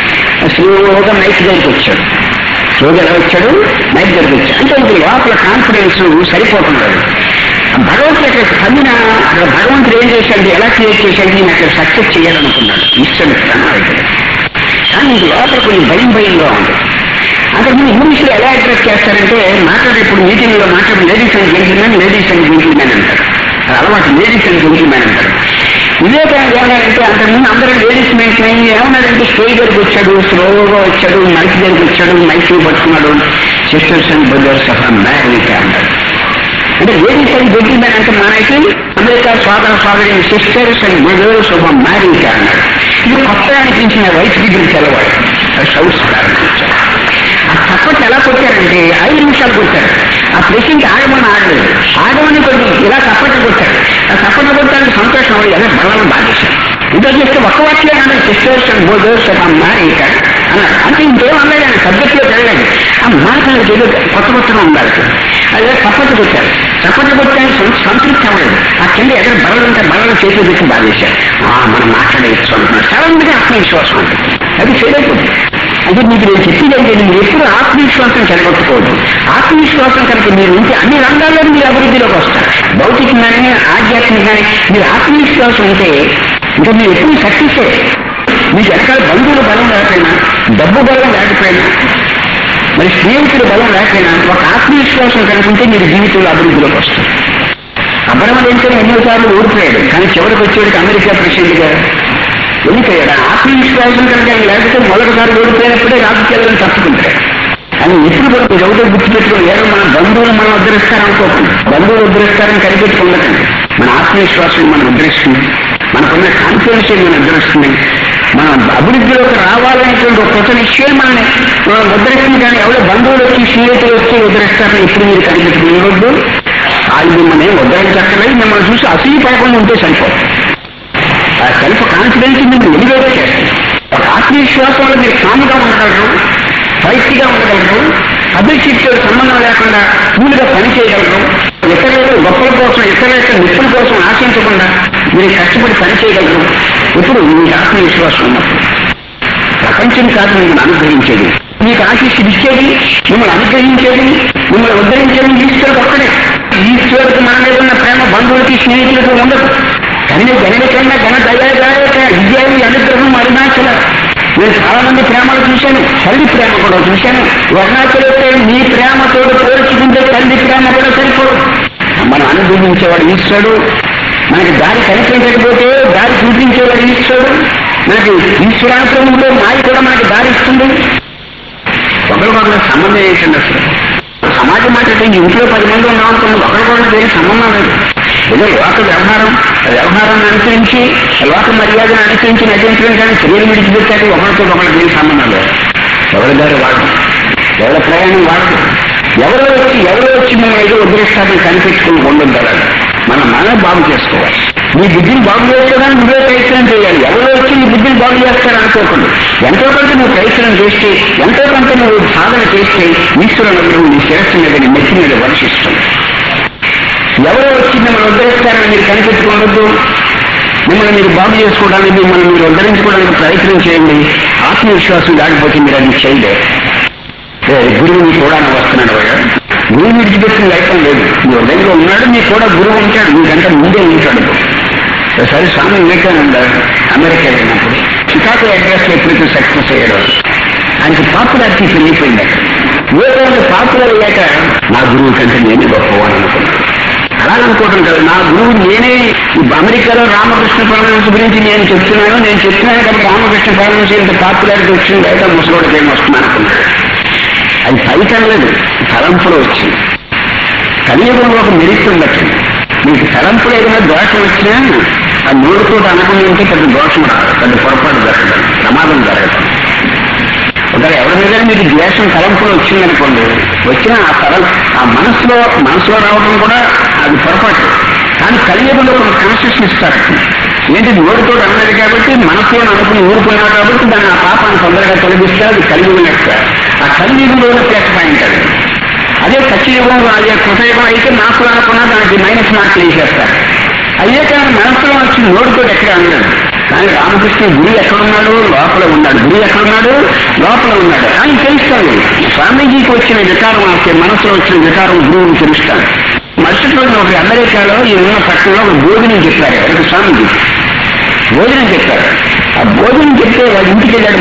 స్లోగా మైక్ దగ్గరికి వచ్చాడు. స్లోగా ఎలా వచ్చాడు, మైక్ దగ్గరికి వచ్చాడు. అంటే ఇది లోపల కాన్ఫిడెన్స్ సరిపోతున్నాడు. భగవద్గీత చదివిన అక్కడ భగవంతుడు ఏం చేశాడు, ఎలా క్రియేట్ చేశాడు, నేను అక్కడ సక్సెస్ చేయాలనుకున్నాడు. ఇష్టమిస్తాను అయితే కానీ ఇది లోపల కొన్ని భయంగా ఉంది. అక్కడ మీరు ఇంగ్లీష్లో ఎలా అడ్రస్ చేస్తారంటే, ఇప్పుడు మీటింగ్లో లేడీస్ అండ్ జెంటిల్మెన్ అంటారు. అది అలవాటు, లేడీస్ అండ్ జెంటిల్మెన్ అంటారు. వివేకానంద ఏమన్నాడంటే, అంతకుముందు అందరూ లేడీస్ మెన్షన్ అయ్యి ఏమన్నాడంటే స్టేజ్ దగ్గరికి వచ్చాడు, స్లోగా వచ్చాడు, మైక్ దగ్గరికి వచ్చాడు, మైక్ పట్టుకున్నాడు. Sisters and brothers of America అన్నాడు. అంటే లేడీస్ అండ్ జెంటిల్మెన్ అంటే మనకి అమెరికా సోదరి sisters and brothers of America అన్నాడు. ఇది కొత్తగా అనిపించిన వైట్ డిగ్రీ తెలవాడు. షౌట్స్ ప్రారంభించాడు. ఆ చప్పట్లు ఎలా కొట్టారంటే 5 నిమిషాలు కొట్టారు. ఆ ప్రెసిడెంట్ ఆగమని కొద్ది ఇలా చప్పట్లు కొట్టారు. ఆ చప్పట్లు కొట్టడానికి సంతోషం ఎలా బలం బాధేశారు. ఇంట్లో చేస్తే ఒక్క వాటిలో అన్నాడు, sisters and brothers of America అన్నాడు. అంటే ఇంకేం అన్నాడు, ఆయన సబ్జెక్ట్లో తెలియలేదు. ఆ మాట్లాడేది ఏదో కొత్తగా ఉండాలి. అదే చప్పట్లు కొట్టారు. చప్పట్లు కొట్టడానికి సంతృప్తి అవ్వలేదు. ఆ కింద ఎదురు బలంటే బలం చేతులు పెట్టి బాధేశారు. మనం మాట్లాడేచ్చు అంటున్నాడు. సడన్గా ఆత్మవిశ్వాసం ఉంటుంది, అది ఫెయిల్ అయిపోతుంది. అంటే మీకు నేను చెప్పిందంటే మీరు ఎప్పుడు ఆత్మవిశ్వాసం చెడగొట్టుకోవద్దు. ఆత్మవిశ్వాసం కనుక మీరు ఉంటే అన్ని రంగాల్లో మీరు అభివృద్ధిలోకి వస్తారు. భౌతికంగానే ఆధ్యాత్మికంగానే మీరు ఆత్మవిశ్వాసం ఉంటే ఇంకా మీరు ఎప్పుడు సక్సెస్. మీకు ఎక్కడ బంధువుల బలం లేకపోయినా, డబ్బు బలం లేకపోయినా, మరి స్నేహితుల బలం లేకపోయినా ఒక ఆత్మవిశ్వాసం కనుకుంటే మీరు జీవితంలో అభివృద్ధిలోకి వస్తారు. అబ్రహం ఏంటనే ఎన్నోసార్లు ఓడిపోయాడు, కానీ చివరికి వచ్చేటికి అమెరికా ప్రెసిడెంట్గా ఎన్నికయ్యాడు. ఆత్మవిశ్వాసం కనుక లేకపోతే మొదటిసారి ఓడిపోయినప్పుడే రాజకీయాలను తప్పుకుంటాడు. అని ఎప్పుడు కూడా మీరు ఎవరో గుర్తుపెట్టుకుని ఏదో మన బంధువులు మనం ఉద్ధరిస్తారనుకోకండి. బంధువులు ఉద్ధరిస్తారని కనిపెట్టుకుండకండి. మన ఆత్మవిశ్వాసం మనం ఉద్ధరిస్తుంది, మనకున్న కాన్ఫిడెన్స్ మనం ఉద్ధరిస్తుంది. మనం అభివృద్ధిలోకి రావాలనేటువంటి ఒక కొత్త నిశ్చయం మనల్ని ఉద్ధరిస్తుంది. కానీ ఎవరో బంధువులు వచ్చి స్నేహితులు వచ్చి ఉద్ధరిస్తారని ఎప్పుడు మీరు కనిపెట్టుకునేవద్దు. అది మిమ్మల్ని ఉద్ధరించక్కర్లేదు. మిమ్మల్ని చూసి అసలు పడకుండా ఉంటే సరిపోతుంది. ఆ సెల్ఫ్ కాన్ఫిడెన్స్ మీరు ఎలివేట్ చేస్తారు. ఒక ఆత్మవిశ్వాసంలో మీరు కాముగా ఉండగలరు, పరిస్థితిగా ఉండగలరు, అభివృద్ధితో సంబంధం లేకుండా పూలుగా పనిచేయగలరు. ఇతరుల గొప్పల కోసం, ఇతరుల యొక్క నిప్పుల కోసం ఆశించకుండా మీరు కష్టపడి పనిచేయగలరు. ఇప్పుడు నీకు ఆత్మవిశ్వాసం ఉన్నప్పుడు ప్రపంచం కాదు మిమ్మల్ని అనుగ్రహించేది, నీకు ఆశీస్సులు ఇచ్చేది, మిమ్మల్ని అనుగ్రహించేది, మిమ్మల్ని ఉద్ధరించేది ఈశ్వరుడు ఒక్కడే. ఈశ్వరుడికి మన మీద ఉన్న ప్రేమ బంధువులకి స్నేహితులకు ఉండదు. కన్నీ గణనికన్నా ఘన దయాదాయక విజయాన్ని అనుగ్రహం అరుణాచల. నేను చాలా మంది ప్రేమలు చూశాను, తల్లి ప్రేమ కూడా చూశాను. అరుణాచలతో నీ ప్రేమతో పోల్చుకుంటే తల్లి ప్రేమ కూడా సరిపోదు. మనం అనుభవించేవాడు ఈశ్వరుడు, మనకి దారి కనిపించకపోతే దారి చూపించేవాడు ఈశ్వరుడు. మనకి ఈశ్వరాశ్రమంలో మాయ కూడా మనకి దారి ఇస్తుంది. ఒకరికొకరు సంబంధం ఏంటండి అసలు? సమాజం మాట ఇంట్లో 10 మంది ఉన్నామనుకున్న ఒకరికొకరు దేనికి సంబంధం లేదు. ఏదో లోక వ్యవహారాన్ని అనుసరించి లోక మర్యాదను అనుసరించి నటించడం కానీ చర్యలు విడిచిపెట్టాలి. ఒకరితో ఒకరికి దేనికి సంబంధం లేదు. ఎవరి దారి వాడదు, ఎవరి ప్రయాణం వాడదు. ఎవరో వచ్చి మేము ఏదో ఉద్దేశాన్ని కనిపించుకుని ఉండొద్దాలి. మనమే బాగు చేసుకోవాలి. నీ బుద్ధిని బాగు చేసుకోవడానికి నువ్వే ప్రయత్నం చేయాలి. ఎవరో వచ్చి నీ బుద్ధిని బాగు చేస్తారని అనుకోకుండా ఎంతో కొంత నువ్వు ప్రయత్నం చేస్తే, ఎంతో కొంత నువ్వు సాధన చేస్తే ఈశ్వరుడు నీ శిరస్సు మీద నీ మెచ్చి మీద వర్షిస్తుంది. ఎవరో వచ్చి మిమ్మల్ని ఉద్ధరిస్తారని మీరు కనిపెట్టుకోవద్దు. మిమ్మల్ని మీరు బాగు చేసుకోవడానికి, మిమ్మల్ని మీరు ఉద్ధరించుకోవడానికి ప్రయత్నం చేయండి. ఆత్మవిశ్వాసం దాటిపోతే మీరు అది చేయలేదు. గురువుని కూడా వస్తున్నాడు. గురువు విడిచిపెట్టిన లైఫం లేదు. నీ హృదయంలో ఉన్నాడు, నీ కూడా గురువు ఉంటాడు, నీకంటే ముందే ఉంటాడు. ఒకసారి స్వామి వివేకానంద అమెరికా వెళ్ళినప్పుడు చికాగో అడ్రస్ ఎప్పుడైతే సక్సెస్ అయ్యాడో ఆయనకి పాపులారిటీ పెరిగిపోయింది. అక్కడ వివేకానంద పాపులర్ అయ్యాక నా గురువు కంటే నేనే గొప్పవాడు అనుకున్నాను. అలా అనుకోవడం కదా, నా గురువు నేనే. అమెరికాలో రామకృష్ణ పరమహంస గురించి నేను చెప్తున్నాను కాబట్టి రామకృష్ణ పరమహంస ఇంత పాపులారిటీ వచ్చింది, అయితే ముసలోడికి ఏం వస్తుంది అనుకున్నాను. అది ఫలితం లేదు, తలంపులో వచ్చింది. కలియుగంలో ఒక మెరిట్ ఉండొచ్చు. మీకు తలంపులో ఏదైనా దోషం వచ్చినా ఆ నోరుతో అనుకుని ఉంటే పెద్ద దోషం రాదు, పెద్ద పొరపాటు జరగడం, ప్రమాదం జరగడం. ఒకవేళ ఎవరి మీద మీకు ద్వేషం తలంపులో వచ్చిందనుకోండి, వచ్చినా ఆ మనసులో రావడం కూడా అది పొరపాటు. కానీ కలియుగంలో కొన్ని కన్సెషన్ ఇస్తారు. ఏంటి, నోరుతో అన్నది కాబట్టి మనసులో అనుకుని ఊరుకున్నావు కాబట్టి దాన్ని ఆ పాపాన్ని తొందరగా తొలగిస్తే అది కలియుగం యొక్క ఆ కలియుగంలో ప్లస్ పాయింట్. అది అదే సత్యయుగంలో అదే కృతయుగం అయితే మనసులో అనుకున్నా దానికి మైనస్ మార్కులు వేసేస్తారు. అదే కానీ మనసులో వచ్చి నోరుతో ఎక్కడ అన్నాడు. కానీ రామకృష్ణ గురి ఎక్కడున్నాడు? లోపల ఉన్నాడు. గురి ఎక్కడున్నాడు? లోపల ఉన్నాడు. కానీ తెలుస్తాను స్వామీజీకి వచ్చిన వికారం, మనసులో వచ్చిన వికారం గురువుని తెలుస్తాను. మరుసటి రోజు ఒక అమెరికాలో ఈ ఉన్న పట్టణంలో ఒక భోజనం చెప్పారు. ఎవరికి? స్వామీజీ భోజనం చెప్పారు. ఆ భోజనం చెప్తే వాడు ఇంటికి వెళ్ళాడు.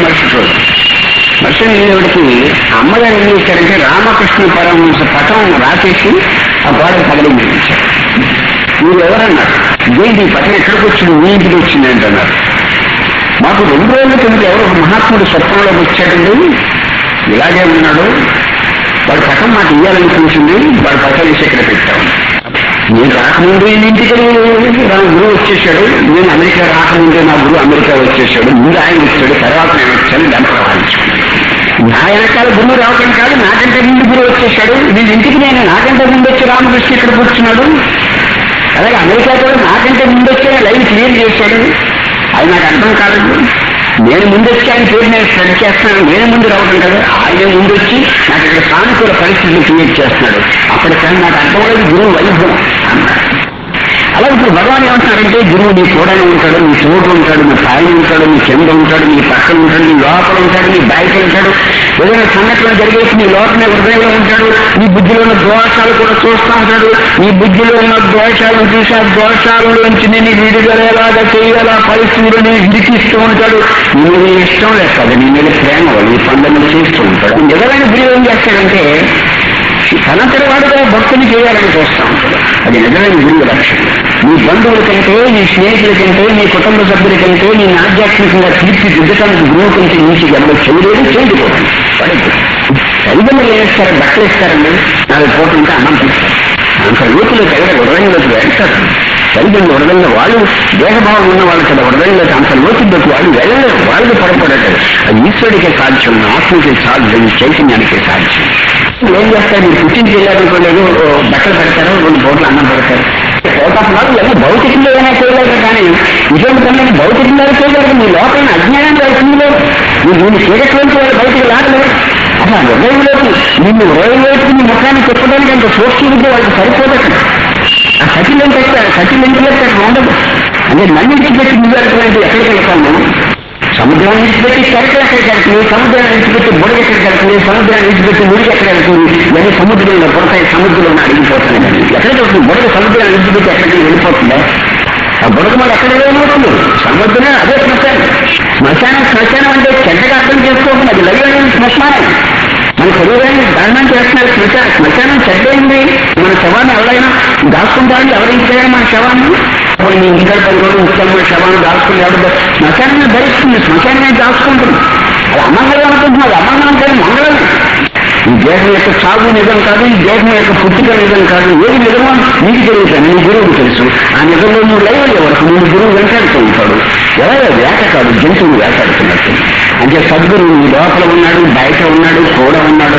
మరుసటి వెళ్ళేవాడికి అమ్మగారు ఏం చేశారంటే రామకృష్ణ పరమహంస పటం రాసేసి ఆ గోడ పగలించారు. మీరు ఎవరన్నారు? ఇదేంటి ఈ పటం ఎక్కడికి వచ్చింది? మీ ఇంటికి వచ్చింది అంటున్నారు. మాకు 2 రోజుల కింద ఎవరో ఒక మహాత్ముడు స్వప్నంలోకి వచ్చాడండి, ఇలాగే ఉన్నాడు, వాడి పటం మాకు ఇవ్వాలనిపించింది, వాడి పటం వేసి ఇక్కడ పెట్టాము. నేను రాకముందు ఇంటికి గురువు వచ్చేసాడు. నేను అమెరికా రాకముందే నా గురువు అమెరికా వచ్చేసాడు. ముందు ఆయన వచ్చాడు, తర్వాత నేను వచ్చాను. దాన్ని ప్రవహించాను. నా వెనకాల గురువు రావటం కాదు, నాకంటే ముందు గురువు వచ్చేసాడు. వీళ్ళ ఇంటికి నేను నాకంటే ముందు వచ్చి రామకృష్ణ ఇక్కడ కూర్చున్నాడు. అలాగే అమెరికా కూడా నాకంటే ముందు వచ్చి లైవ్ క్లియర్ చేశాడు. అది నాకు అర్థం కాలేదు. నేను ముందు వచ్చి ఆయన పేరు నేను స్ప్రెడ్ చేస్తున్నాను. నేను ముందు రావడం కదా, ఆయన ముందు వచ్చి నాకు ఇక్కడ సానుకూల పరిస్థితులు క్రియేట్ చేస్తున్నాడు. అప్పటికైనా నాకు అర్థమలేదు గురువు వైద్యం అన్నాడు. అలా ఇప్పుడు భగవాన్ ఏమంటున్నారంటే గురువు నీ కూడానే ఉంటాడు, నీ చోటు ఉంటాడు, నీ పైన ఉంటాడు, నీ కింద ఉంటాడు, నీ పక్కన ఉంటాడు, నీ లోపల ఉంటాడు, నీ బయట ఉంటాడు. ఏదైనా సంఘటన జరిగేసి నీ లోపలే హృదయంలో ఉంటాడు. నీ బుద్ధిలో ఉన్న దోషాలు కూడా చూస్తూ ఉంటాడు. నీ బుద్ధిలో ఉన్న దోషాలను చూసి ఆ దోషాలలోంచి నేను విడుదలలాగా చేయాలా పరిస్థితులు విడిపిస్తూ ఉంటాడు. నీ మీద ఇష్టం లేక నీ మీద ప్రేమ ఈ పనులను చేస్తూ ఉంటాడు. నిజమైన గురువు ఏం చేస్తాడంటే తనంతటి వాడుగా భక్తుని చేయాలని చూస్తూ ఉంటాడు. అది నిజమైన గురువు లక్ష్యం. నీ బంధువుల కంటే, నీ స్నేహితుల కంటే, నీ కుటుంబ సభ్యుల కంటే నీ ఆధ్యాత్మికంగా తీర్చిదిద్దటానికి గురువు కంటే నుంచి ఎవరు చేయలేదు, చేయకపోతుంది. తల్లిదండ్రులు ఏం ఇస్తారు? బట్టలు ఇస్తారండి, 4 పూటలు ఉంటే అన్నం తీస్తారు. అంత యూతులు తగిన హృదయంలోకి వెళ్తారు. తల్లిదండ్రులు హృదయంలో వాళ్ళు దేహభావం ఉన్న వాళ్ళు కదా హృదయంలోకి అంత లోతుల్లోకి వాళ్ళు వెళ్ళలేరు. వాళ్ళు పొరపడతారు. అది ఈశ్వరుడికే సాధ్యం, ఆత్మకే సాధ్యం, చైతన్యానికే సాధ్యం. ఏం చేస్తారు? మీరు పుట్టింటికి వెళ్ళారనుకోలేదు, బట్టలు పెడతారు, 2 పూటలు అన్నం పెడతారు. వాళ్ళు ఏమో భౌతికంగా ఏమైనా చేయలేరు, కానీ ఇటువంటి పనులను భౌతికంగా చేయలేరు. మీ లోపల అజ్ఞానం వెళ్తుందో నేను చేయటువంటి వాళ్ళు బయటకు లాగలేరు. అసలు హృదయంలోకి నిన్ను హృదయంలోకి నీ ముఖాన్ని చెప్పడానికి అంత సూక్ష్మంగా వాళ్ళకి సరిపోతుంది. ఆ సటిలెంట్ అక్కడ ఉండదు. అంటే నన్ను విడిచిపెట్టి నువ్వు వెళ్తానంటే ఎక్కడికి వెళ్తాను? సముద్రాన్ని విడిచిపెట్టి కెరకలు ఎక్కడికి వెళ్తుంది, సముద్రాన్ని విడిచిపెట్టి బుడగ ఎక్కడికి వెళ్తుంది, సముద్రాన్ని విడిచిపెట్టి ముడికి ఎక్కడ వెళ్తుంది, ఇవన్నీ సముద్రంలో పుడతాయి, సముద్రంలో అడిగిపోతాను. ఎక్కడికి వెళ్తుంది బుడగ? సముద్రాన్ని విడిచిపెట్టి ఎక్కడికి వెళ్ళిపోతుందా? ఆ బుడగ మరి ఎక్కడ వెళ్ళిపోతుంది? సముద్రమే. అదే శ్మశానం అంటే చెడ్డగా అర్థం చేసుకోకుండా అది లైవ్ శ్మశానం. మన శరీరాన్ని దహనం చేస్తున్నారు. శ్మశానం చెడ్డైంది. మన శవాన్ని ఎవరైనా దాచుకుంటారని ఎవరించారు మన శవాన్ని? కొన్ని ఇంటికాడ 10 రోజులు ఉంచుతాం మన శవాన్ని దాచుకుని ఎవరు? శ్మశానమే భరిస్తుంది, శ్మశానమే దాచుకుంటుంది. అది అమంగళం అనుకుంటున్నాం. అది అమంగళం కానీ మంగళం. ఈ దేశం యొక్క సాగు నిజం కాదు, ఈ దేశం యొక్క పుట్టిక నిజం కాదు. ఏది నిజమో నీకు తెలుస్తాను, నీ గురువుకు తెలుసు. ఆ నిజంలో నువ్వు లైవ్ వరకు నేను గురువు వెంటాడుతూ ఉంటాడు. ఎవరో వేట కాదు, జంతువులు వేటాడుతున్నట్టు. అంటే సద్గురువు నీ లోపల ఉన్నాడు, బయట ఉన్నాడు, కూడా ఉన్నాడు.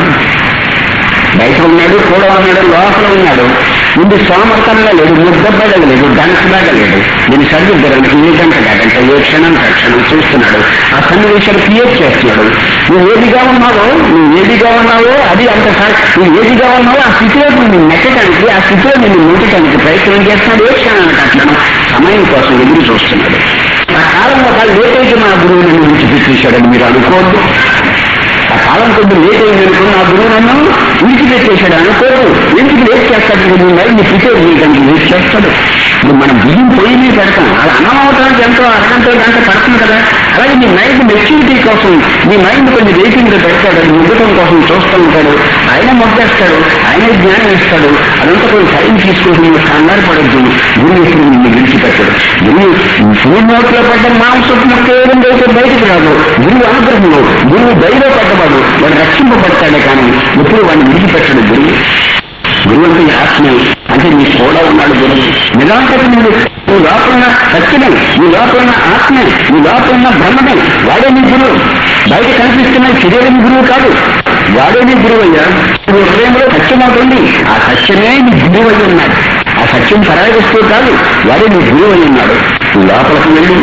బయట ఉన్నాడు, కూడా ఉన్నాడు, లోపల ఉన్నాడు. ముందు సోమర్థంగా లేదు, ముద్దబ్బగా లేదు, దంచలాగా లేదు. దీన్ని సరిదిద్దడానికి ఏ గంట కాదంటే ఏ క్షణం తక్షణం చూస్తున్నాడు. ఆ సన్నివేశాలు క్రియేట్ చేస్తున్నాడు. నువ్వు ఏదిగా ఉన్నావో అది అంత నువ్వు ఏదిగా ఉన్నావో ఆ స్థితిలో నిన్ను నెట్టడానికి, ఆ స్థితిలో నిన్ను నెట్టడానికి ప్రయత్నం చేస్తున్నాడు. ఏ క్షణానికి అట్లను సమయం కోసం ఎదురు చూస్తున్నాడు. ఆ కాలంలో లేటైతే మా గురువు నన్ను విడిచిపెట్టేశాడని మీరు అనుకోవద్దు. ఆ కాలం కొద్ది లేట్ అయింది అనుకుని నా గురువు నన్ను విడిచిపెట్టేశాడు అనుకోదు. ఎందుకు లేట్ చేస్తాడు? నీ ప్రిపేర్ చేయడానికి లేట్ చేస్తాడు. ఇప్పుడు మనం బియ్యం పొయ్యి మీద పెడతాం, అలా అన్నం అవటానికి ఎంతో అరగంట గంట పడుతుంది కదా. అలాగే నీ మైండ్ మెచ్యూరిటీ కోసం నీ మైండ్ కొన్ని వెయిటింగ్ పెడతాడు, అది ముగ్గటం కోసం చూస్తూ ఉంటాడు. ఆయన మొగ్గేస్తాడు, ఆయన జ్ఞానం ఇస్తాడు. అదంతా కొన్ని టైం తీసుకొని నువ్వు కంగారు పడద్దు. గురువు ఎప్పుడు నిన్ను విడిచిపెట్టాడు. గురువు నోట్లో పడ్డ మాంసం కేవలం అయితే బయటకు రాదు. గురువు అనుగ్రహంలో, గురువు దయలో పడ్డవాడు వాడు రక్షింపబడతాడే కానీ ఎప్పుడు వాడిని విడిచిపెట్టాడు గురువు. గురువు అంటే ఆత్మే, అంటే నీ కూడా ఉన్నాడు గురువు. నిజాంతటి నీ లోపల ఉన్న సత్యమే, నీ లోపల ఉన్న ఆత్మే, నీ లోపల ఉన్న బ్రహ్మమే. వాడే నీ గురువు. బయట కనిపిస్తున్న శరీరం గురువు కాదు, వాడే నీ గురువు అయ్యా. నీ హృదయంలో సత్యం అవుతుంది, ఆ సత్యమే నీ గురువు అయి ఉన్నాడు. ఆ సత్యం పరాగిస్తూ కాదు, వాడే నీ గురువు అయి ఉన్నాడు. లోపలికి వెళ్ళు,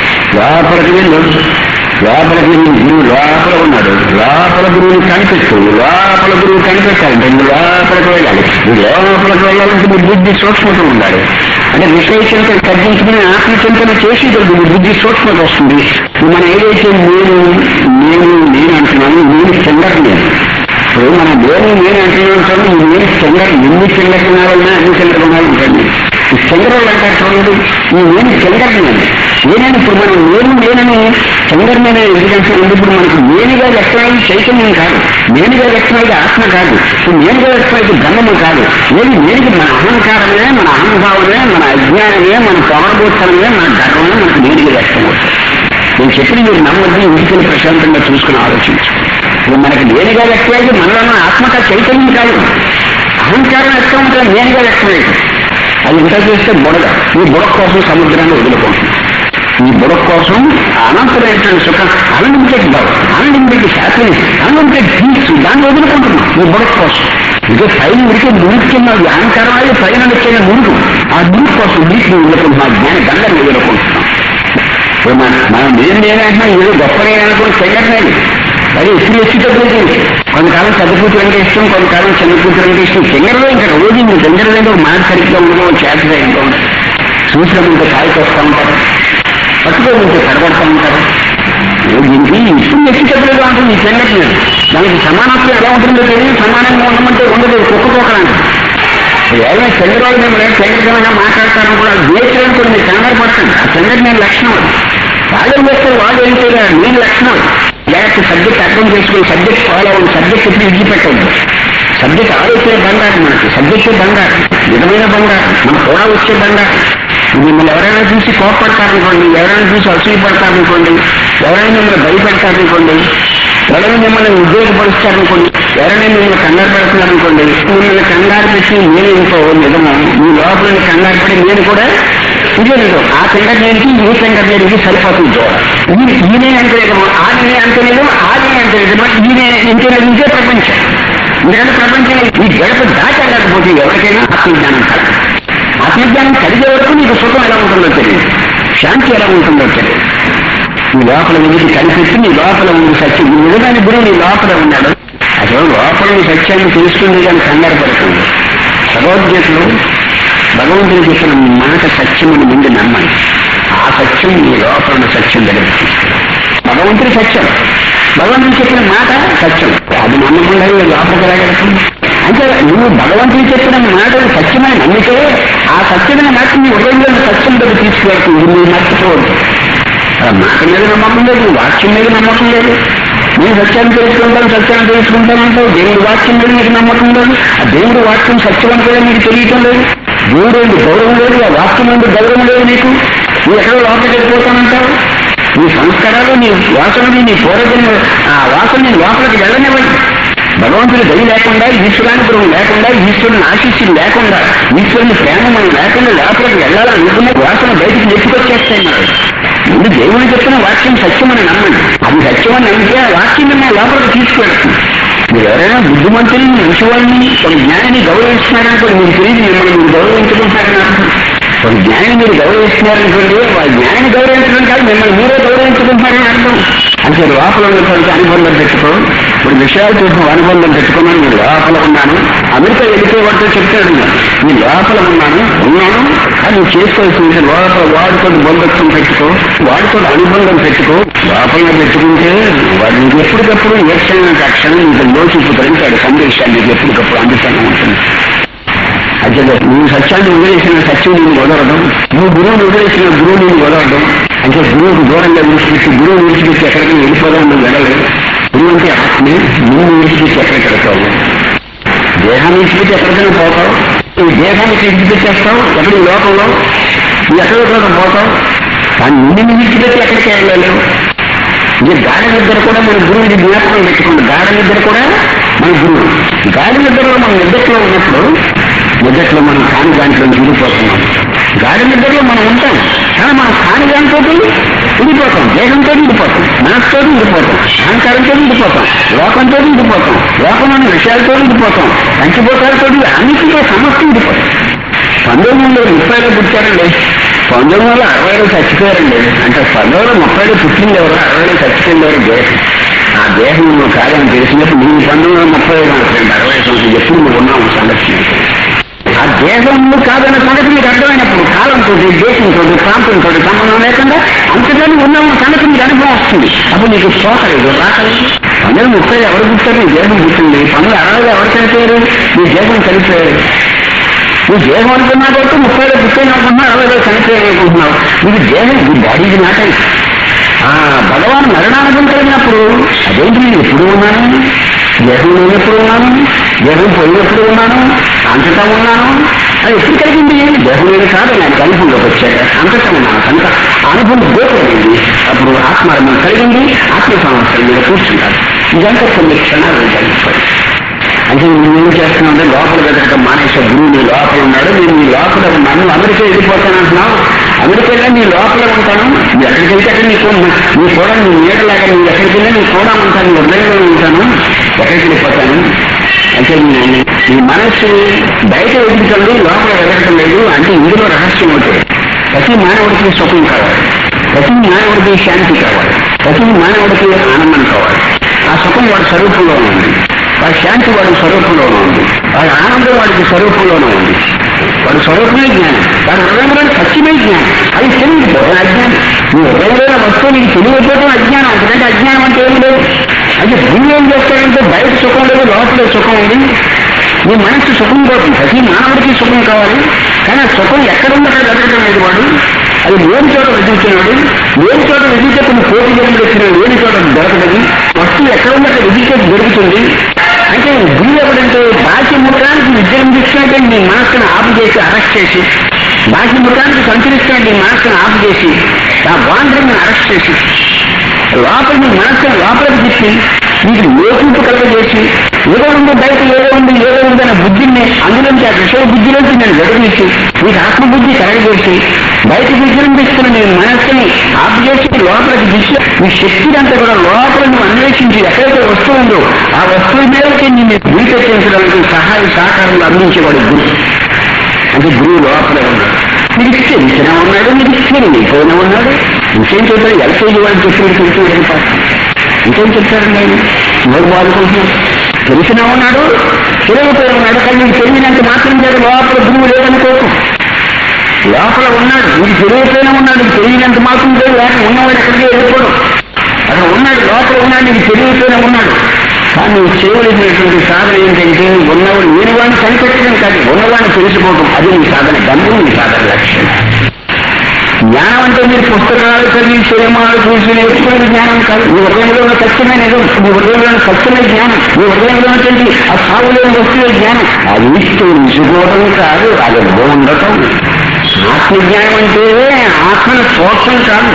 గురువు లోపల ఉన్నాడు. లోపల గురువుని కనిపిస్తూ, లోపల గురువు కనిపెట్టాలంటే నువ్వు లోపలికి వెళ్ళాలి. నువ్వు లోపలికి వెళ్ళాలంటే నీ బుద్ధి సూక్ష్మత ఉండాలి. అంటే విశ్లేషణ తగ్గించుకుని ఆత్మచింతన చేసి నీ బుద్ధి సూక్ష్మత వస్తుంది. మనం ఏదైతే నేను అంటున్నాను, నేను చెందట్లేదు. ఇప్పుడు మనం నేను అంటున్నాను, నేను చెందరు. ఎన్ని చెందకున్నారన్నా అన్ని చెందకున్నారు ఉంటుంది. ఈ చంద్రులు అంటారు చూడండి, ఈ నేను చెందట్లేదు. నేనని ఇప్పుడు మనం నేనని చంద్రమైన ఎందుకంటే ఇప్పుడు మనకు నేనుగా వ్యక్తమైంది చైతన్యం కాదు, నేనుగా వ్యక్తమైంది ఆత్మ కాదు, నేనుగా వ్యక్తమైంది బ్రహ్మము కాదు. నేనుకి మన అహంకారమే, మన అహంభావమే, మన అజ్ఞానమే, మన పవరబోత్తరమే, మన గర్వమే మనకు నేనుగా వ్యక్తమవుతుంది. నేను చెప్పిన మీరు నమ్మద్దు, ఇంటికి ప్రశాంతంగా చూసుకుని ఆలోచించు. మనకి నేనుగా వ్యక్తమైంది మనలో ఆత్మక చైతన్యం కాదు, అహంకారం వ్యక్తం ఉంటుంది, నేనుగా వ్యక్తమైంది. అది ఇంత చేస్తే బుడగ, ఈ బుడగ కోసం సముద్రాన్ని వదులుకుంటుంది. ఈ బుడగ కోసం అనంతమైనటువంటి సుఖం, unlimited love, unlimited happiness, unlimited peace, దాన్ని వదులుకుంటున్నాం ఈ బుడగ కోసం. ఇదే పైన ఉడికి ముడుకున్న అహంకారం అది పైన వచ్చిన ముడుకు, ఆ ముడుకు కోసం నీటిని వదులుకుంటున్నాం, జ్ఞాన దండని వదులుకుంటున్నాం. మనం నేనంటున్నా ఏదో గొప్పనే అనుకుని చెయ్యట్లేదు. అది ఎప్పుడు వచ్చేటప్పుడు కొంతకాలం పెద్ద కూతురు అంటే ఇష్టం, కొంతకాలం చిన్న కూతురు అంటే ఇష్టం. చెంగరలో ఇంకా రోజు ఇంక చెంగరలో మాట సరిగ్గా ఉండడం, చేతగా ఇంకా ఉంటారు. చూసినప్పుడు కాయకు వస్తూ ఉంటారు, పట్టుకోకుంటే కడబడుతూ ఉంటారు. దీనికి ఇష్టం వచ్చేటప్పుడుగా ఉంటుంది. ఈ చెంగట్లేదు దానికి సమానత్వం ఎలా ఉంటుందో తెలియదు. సమానంగా ఉండమంటే ఉండదు, కుక్కకోకలంటే. ఏదైనా చంద్రబాబు మిమ్మల్ని చంద్రకరంగా మాట్లాడతారని కూడా దేశాలను కూడా మీరు కంగారు పడుతుంది. ఆ చంద్రుడు నేను లక్షణం, వాళ్ళు ఏం చేస్తారు, వాళ్ళు ఏం చేయాలి, నేను లక్షణం. లేకపోతే సబ్జెక్ట్ అర్థం చేసుకుని సబ్జెక్ట్ ఫాలో అవ్వండి. సబ్జెక్ట్ ఎప్పుడు విడిచిపెట్టండి. సబ్జెక్ట్ ఆలోచన బంగారం, మనకి సబ్జెక్టే బంగారం, నిజమైన బంగారం, మనకు కూడా వచ్చే బంగారం. మిమ్మల్ని ఎవరైనా చూసి కోపడతారనుకోండి, ఎవరైనా చూసి అసూయపడతారనుకోండి, ఎవరైనా మిమ్మల్ని భయపెడతారనుకోండి, ఎవరైనా మిమ్మల్ని ఉద్యోగపరుస్తారనుకోండి, ఎవరైనా మిమ్మల్ని కంగారు పెడుతున్నారనుకోండి, మిమ్మల్ని కంగారు పెట్టి నేను ఇంకో నిజమో మీ లోపల కంగారు పడి నేను కూడా ఇదే నిజం. ఆ సంఘటనకి ఈ సంఘటనకి సరిపోతుంది చూడాలి. ఈయనే అంటే నిజమో, ఆ నేనే అంటే నిజం, ఆ నేనే అంటే నిజమో, ఈయనే ఇంకే ఇదే ప్రపంచం. ఎందుకంటే ప్రపంచం ఈ గడప దాటి వెళ్ళకపోతే ఎవరికైనా ఆత్మజ్ఞానం కలదు. ఆత్మజ్ఞానం కలిగే వరకు నీకు సుఖం ఎలా ఉంటుందో తెలియదు, శాంతి ఎలా ఉంటుందో తెలియదు. నీ లోపల ఉంది కనిపెట్టి నీ లోపల ఉంది సత్యం. నీ నిజమైన గురువు నీ లోపల ఉన్నాడు. అసలు లోపల సత్యాన్ని తెలుస్తుంది కానీ కంగారు పడుతుంది. భగవద్గీతలో భగవంతుడు చెప్పిన మాట సత్యమని ముందు నమ్మండి. ఆ సత్యం మీ లోపల ఉన్న సత్యం దగ్గరికి తీసుకెళ్ళాలి. భగవంతుడి సత్యం, భగవంతుడు చెప్పిన మాట సత్యం, అది నమ్మకుండా లోపలికి రాగలుగుతుంది. అంటే నువ్వు భగవంతుడు చెప్పిన మాటలు సత్యమని నమ్మితే ఆ సత్యమైన మాట నీ హృదయంలో సత్యం దగ్గర తీసుకువెళ్తుంది. నువ్వు మర్చిపోవద్దు. ఆ మాట మీద నమ్మకం లేదు, వాక్యం మీద నమ్మకం లేదు. నేను సత్యాన్ని తెలుసుకుంటానంటావు, దేవుడి వాక్యం మీద నీకు నమ్మకం లేదు. ఆ దేవుడి వాక్యం సత్యం అంటే నీకు తెలియటం లేదు. దేవుడు ఎందుకు గౌరవం లేదు, ఆ వాక్యం ఎందుకు గౌరవం లేదు నీకు. నువ్వు ఎక్కడో లోపలికి వెళ్ళిపోతానంటావు. నీ సంస్కారాలు, నీ వాసనని, నీ పూర్వజన్మ ఆ వాసన నీ లోపలికి వెళ్ళనివ్వండి. భగవంతుడి దయ లేకుండా, ఈశ్వరానుగ్రహం లేకుండా, ఈశ్వరుని ఆశీస్సులు లేకుండా, ఈశ్వరుని ప్రేమ మనం లేకుండా లోపలికి వెళ్ళాలనుకున్న వాసన బయటికి నెట్టుకొచ్చేస్తాయి. మరి ముందు దేవుడు చెప్పిన వాక్యం సత్యమని నమ్మండి. అది సత్యమని నమ్మితే ఆ వాక్యం మేము లోపలికి తీసుకువెళ్తుంది. మీరు ఎవరైనా బుద్ధిమంతుని, ఋషివాళ్ళని, ఒక జ్ఞానాన్ని గౌరవిస్తున్నారంటే మీరు తెలియదు, మిమ్మల్ని మీరు గౌరవించుకుంటారని అర్థం. ఒక జ్ఞానాన్ని మీరు గౌరవిస్తున్నారనుకోండి, ఆ జ్ఞానాన్ని గౌరవించడం కాదు, మిమ్మల్ని మీరే గౌరవించుకుంటారని అర్థం. అంటే లోపల ఉన్నటువంటి అనుబంధం పెట్టుకో. ఇప్పుడు విషయాలు చూసిన అనుబంధం పెట్టుకున్నాను, నేను లోపల ఉన్నాను. అమెరికా వెళ్ళిపోయేవాడితో చెప్తాడు, నేను లోపల ఉన్నాను అది నువ్వు చేసుకోవాల్సింది. లోపల వాడితో బంధత్వం పెట్టుకో, వాడితో అనుబంధం పెట్టుకో. లోపల పెట్టుకుంటే వాడు నీకు ఎప్పటికప్పుడు ఏ క్షణం క్షణం నీకు లోచిపుతాడు సందేశాన్ని నీకు ఎప్పటికప్పుడు అందుతానే ఉంటుంది. అయితే నువ్వు సత్యాన్ని వదిలేసిన సత్యం నేను వదలడం, నువ్వు గురువుని వదిలేసిన గురువు నేను వదలడం. అంటే గురువుకు దూరంగా విడిచిపెట్టి, గురువు విడిచిపెట్టి ఎక్కడికి వెళ్ళిపోదాం నువ్వు వెళ్ళలేదు. గురువు అంటే ఆత్మే, నువ్వు విడిచిపెట్టి ఎక్కడికి వెళ్తావు. దేహాన్ని విడిచిపెట్టి ఎక్కడికైనా పోతావు. నువ్వు దేహాన్ని విడిచిపెట్టేస్తావు ఎక్కడి లోకంలో, నువ్వు ఎక్కడికైనా పోతావు. కానీ నిన్ను విడిచిపెట్టి ఎక్కడికి వెళ్ళలేవు. ఇది గాఢ నిద్ర కూడా మన గురువుని జ్ఞాపకం పెట్టుకోండి. గాఢ నిద్ర కూడా మన గురువు. గాఢ నిద్రలో మనం నిద్రలో ఉన్నప్పుడు నిద్రలో మనం కాని దాంట్లో విడిపోతున్నాం. గాఢ నిద్రలో మనం ఉంటాం, కానీ మనం కాని దాంతో విడిపోతాం. దేహంతో విడిపోతాం, మనసుతో విడిపోతాం, అహంకారంతో విడిపోతాం, లోకంతో విడిపోతాం, లోకంలోని విషయాలతో విడిపోతాం, పంచిపోతాలతో అన్నింటితో సమస్య విడిపోతాం. 1930లో పుట్టారండి, 1960లో చచ్చిపోయారండి. అంటే 1930లో పుట్టింది ఎవరు, 60లో చచ్చిపోయింది ఎవరు? దేహం. ఆ దేహం నువ్వు కార్యం తెలిసినప్పుడు నువ్వు 1930 60 సంవత్సరం ఎప్పుడు నువ్వు ఉన్నావు సంరక్షణ. ఆ దేహం కాదన్న సంగతి మీకు అర్థమైనప్పుడు కాలంతో, దేశంతో, ప్రాంతంతో సంబంధం లేకుండా అంతగానే ఉన్నాము సంగతి మీకు అనుభవం వస్తుంది. అప్పుడు నీకు పోతలేదు, రాకలేదు. 1930 ఎవరు పుట్టారు? నీ దేహం పుట్టింది. 1960 ఎవరు చనిపోయారు? నీ దేహం చనిపోయారు. నువ్వు దేహం అనుకున్నా కాబట్టి 30లో పుట్టాను అనుకుంటున్నావు, 60లో చనిపోయాను అనుకుంటున్నావు. నీకు దేహం, నీ బాడీకి నాటండి. ఆ భగవాన్ మరణానుభవం కలిగినప్పుడు అదేంటి నేను ఎప్పుడు ఉన్నాను, దేహం లేనప్పుడు ఉన్నాను, దేహం పోయినప్పుడు ఉన్నాను, అంతటా ఉన్నాను, అది ఎప్పుడు కలిగింది? దేహం లేదు కాదు, నాకు అనుభవంలోకి వచ్చాక అంతటా ఉన్నాను కనుక అనుభవం గోపమైంది. అప్పుడు ఆత్మారంభం కలిగింది, ఆత్మ సంవత్సరం మీద కూర్చుంటారు. ఇదంతా కొన్ని క్షణాలు కలిగిపోయి. అంటే నువ్వేం చేస్తున్నావు అంటే లోపల వెతకడం మానేసే గురువు నీ లోపల ఉన్నాడు. నేను నీ లోపల ఉన్నాను, అమెరికా వెళ్ళిపోతానంటున్నావు. అమెరికాలో నీ లోపల ఉంటాను. నువ్వు ఎక్కడికి వెళ్తే అక్కడ నీ కూడా నీ నీడలాగా నువ్వు ఎక్కడికి వెళ్ళా నీ కూడా ఉంటాను, హృదయంలో ఉంటాను, ఎక్కడికి వెళ్ళిపోతాను. అంటే నీ మనస్సు బయట వెతుకుతుంది, లోపల వెళ్ళటం లేదు. అంటే ఇందులో రహస్యం అవుతుంది. ప్రతి మానవుడికి సుఖం కావాలి, ప్రతి మానవుడికి శాంతి కావాలి, ప్రతి మానవుడికి ఆనందం కావాలి. ఆ సుఖం వాడి స్వరూపంలోనే ఉంది, వాడి శాంతి వాడి స్వరూపంలోనే ఉంది, వాడి ఆనందం వాడికి స్వరూపంలోనే ఉంది. వాడి స్వరూపమే జ్ఞానం, వాడి హృదయంలో సత్యమే జ్ఞానం. అది తెలియదు అజ్ఞానం. నీ హృదయంలో వస్తువు నీకు తెలియకపోవడం అజ్ఞానం. ఎందుకంటే అజ్ఞానం అంటే ఏమి లేదు. అంటే భూమి ఏం చేస్తాడంటే బయట సుఖం లేదు, లోపల సుఖం ఉంది. నీ మనసు సుఖం కోసం, ప్రతి మానవుడికి సుఖం కావాలి. కానీ ఆ సుఖం ఎక్కడుందో అక్కడ వెతకడం లేదు వాడు. అది లేని చోట వెతుకుతున్నాడు. లేని చోట వెతికితే కొన్ని కోటి జన్మలు వచ్చినాడు, లేని చోట దొరకదు. వస్తువు ఎక్కడుందో అక్కడ వెతికితే దొరుకుతుంది. అంటే గురువు ఎవడంటే బాహ్య ముఖానికి విజృంభిస్తున్నట్టే నీ మనస్సును ఆపు చేసి, అరెస్ట్ చేసి, బాహ్య ముఖానికి సంచరిస్తున్నట్టు నీ మనస్సును ఆపు చేసి, ఆ వాండరింగ్ అరెస్ట్ చేసి, లోపల నీ మనస్సును లోపలికి తిప్పి నీకు లోకింపు కలగజేసి, ఏదో ఉంది బయట ఏదో ఉంది అన్న బుద్ధిని అందులోంచి, ఆ విషయ బుద్ధిలోంచి నేను విడదీసి నీకు ఆత్మబుద్ధి కలగజేసి, బయట విజృంభిస్తున్న నీ మనస్సుని ఆపు చేసి లోపలికి దిశ నీ శక్తిని అంతా కూడా లోపల నువ్వు అన్వేషించి ఎక్కడైతే వస్తువు ఉందో ఆ వస్తువు మీదకి నిన్ను గురిపెట్టించడానికి సహాయ సహకారాలు అందించేవాడు గురువు. అంటే గురువు లోపలే ఉన్నాడు. మీకు తెలిసినా ఉన్నాడు, మీకు తెలియకపోయినా ఉన్నాడు. ఇంకేం చెప్తారు? ఎల్కేజీ వాళ్ళు చెప్పినట్టు ఇంకేం చెప్తారండి ఆయన? ఎవరు బాదుకుంటున్నారు? తెలిసినా ఉన్నాడు, తెలియకపోయినా ఉన్నాడు. కానీ నీకు తెలియనంత మాత్రం చేత లోపల గురువు లేదనుకోకు. లోపల ఉన్నాడు, నీకు తెలియకపోయినా ఉన్నాడు, నీకు తెలియనంత మాత్రం లేదు, లేక ఉన్నవాడు ఎక్కడికి వెళ్ళిపోవడం. అక్కడ ఉన్నాడు, లోపల ఉన్నాడు, నీకు తెలియకపోయినా ఉన్నాడు. కానీ నువ్వు చేయవలసినటువంటి సాధన ఏంటంటే ఉన్నవాడు నేను వాడిని కనిపెట్టడం కాదు, ఉన్నవాడిని తెలుసుకోవడం. అది నీ సాధన గమ్యం, నీ సాధన లక్ష్యం. జ్ఞానం అంటే మీరు పుస్తకాలు చదివి సినిమాలు చూసి నేర్చుకునే జ్ఞానం కాదు. నీ హృదయంలో ఉన్న సత్యమైన నిజం, నీ హృదయంలో ఉన్న సత్యమైన జ్ఞానం, నీ హృదయంలో ఉన్నటువంటి ఆ సాగులేని వస్తువుల జ్ఞానం, అది తెలుసుకోవడం కాదు, అది ఉండటం. ఆత్మజ్ఞానం అంటే ఆత్మను చూడటం కాదు.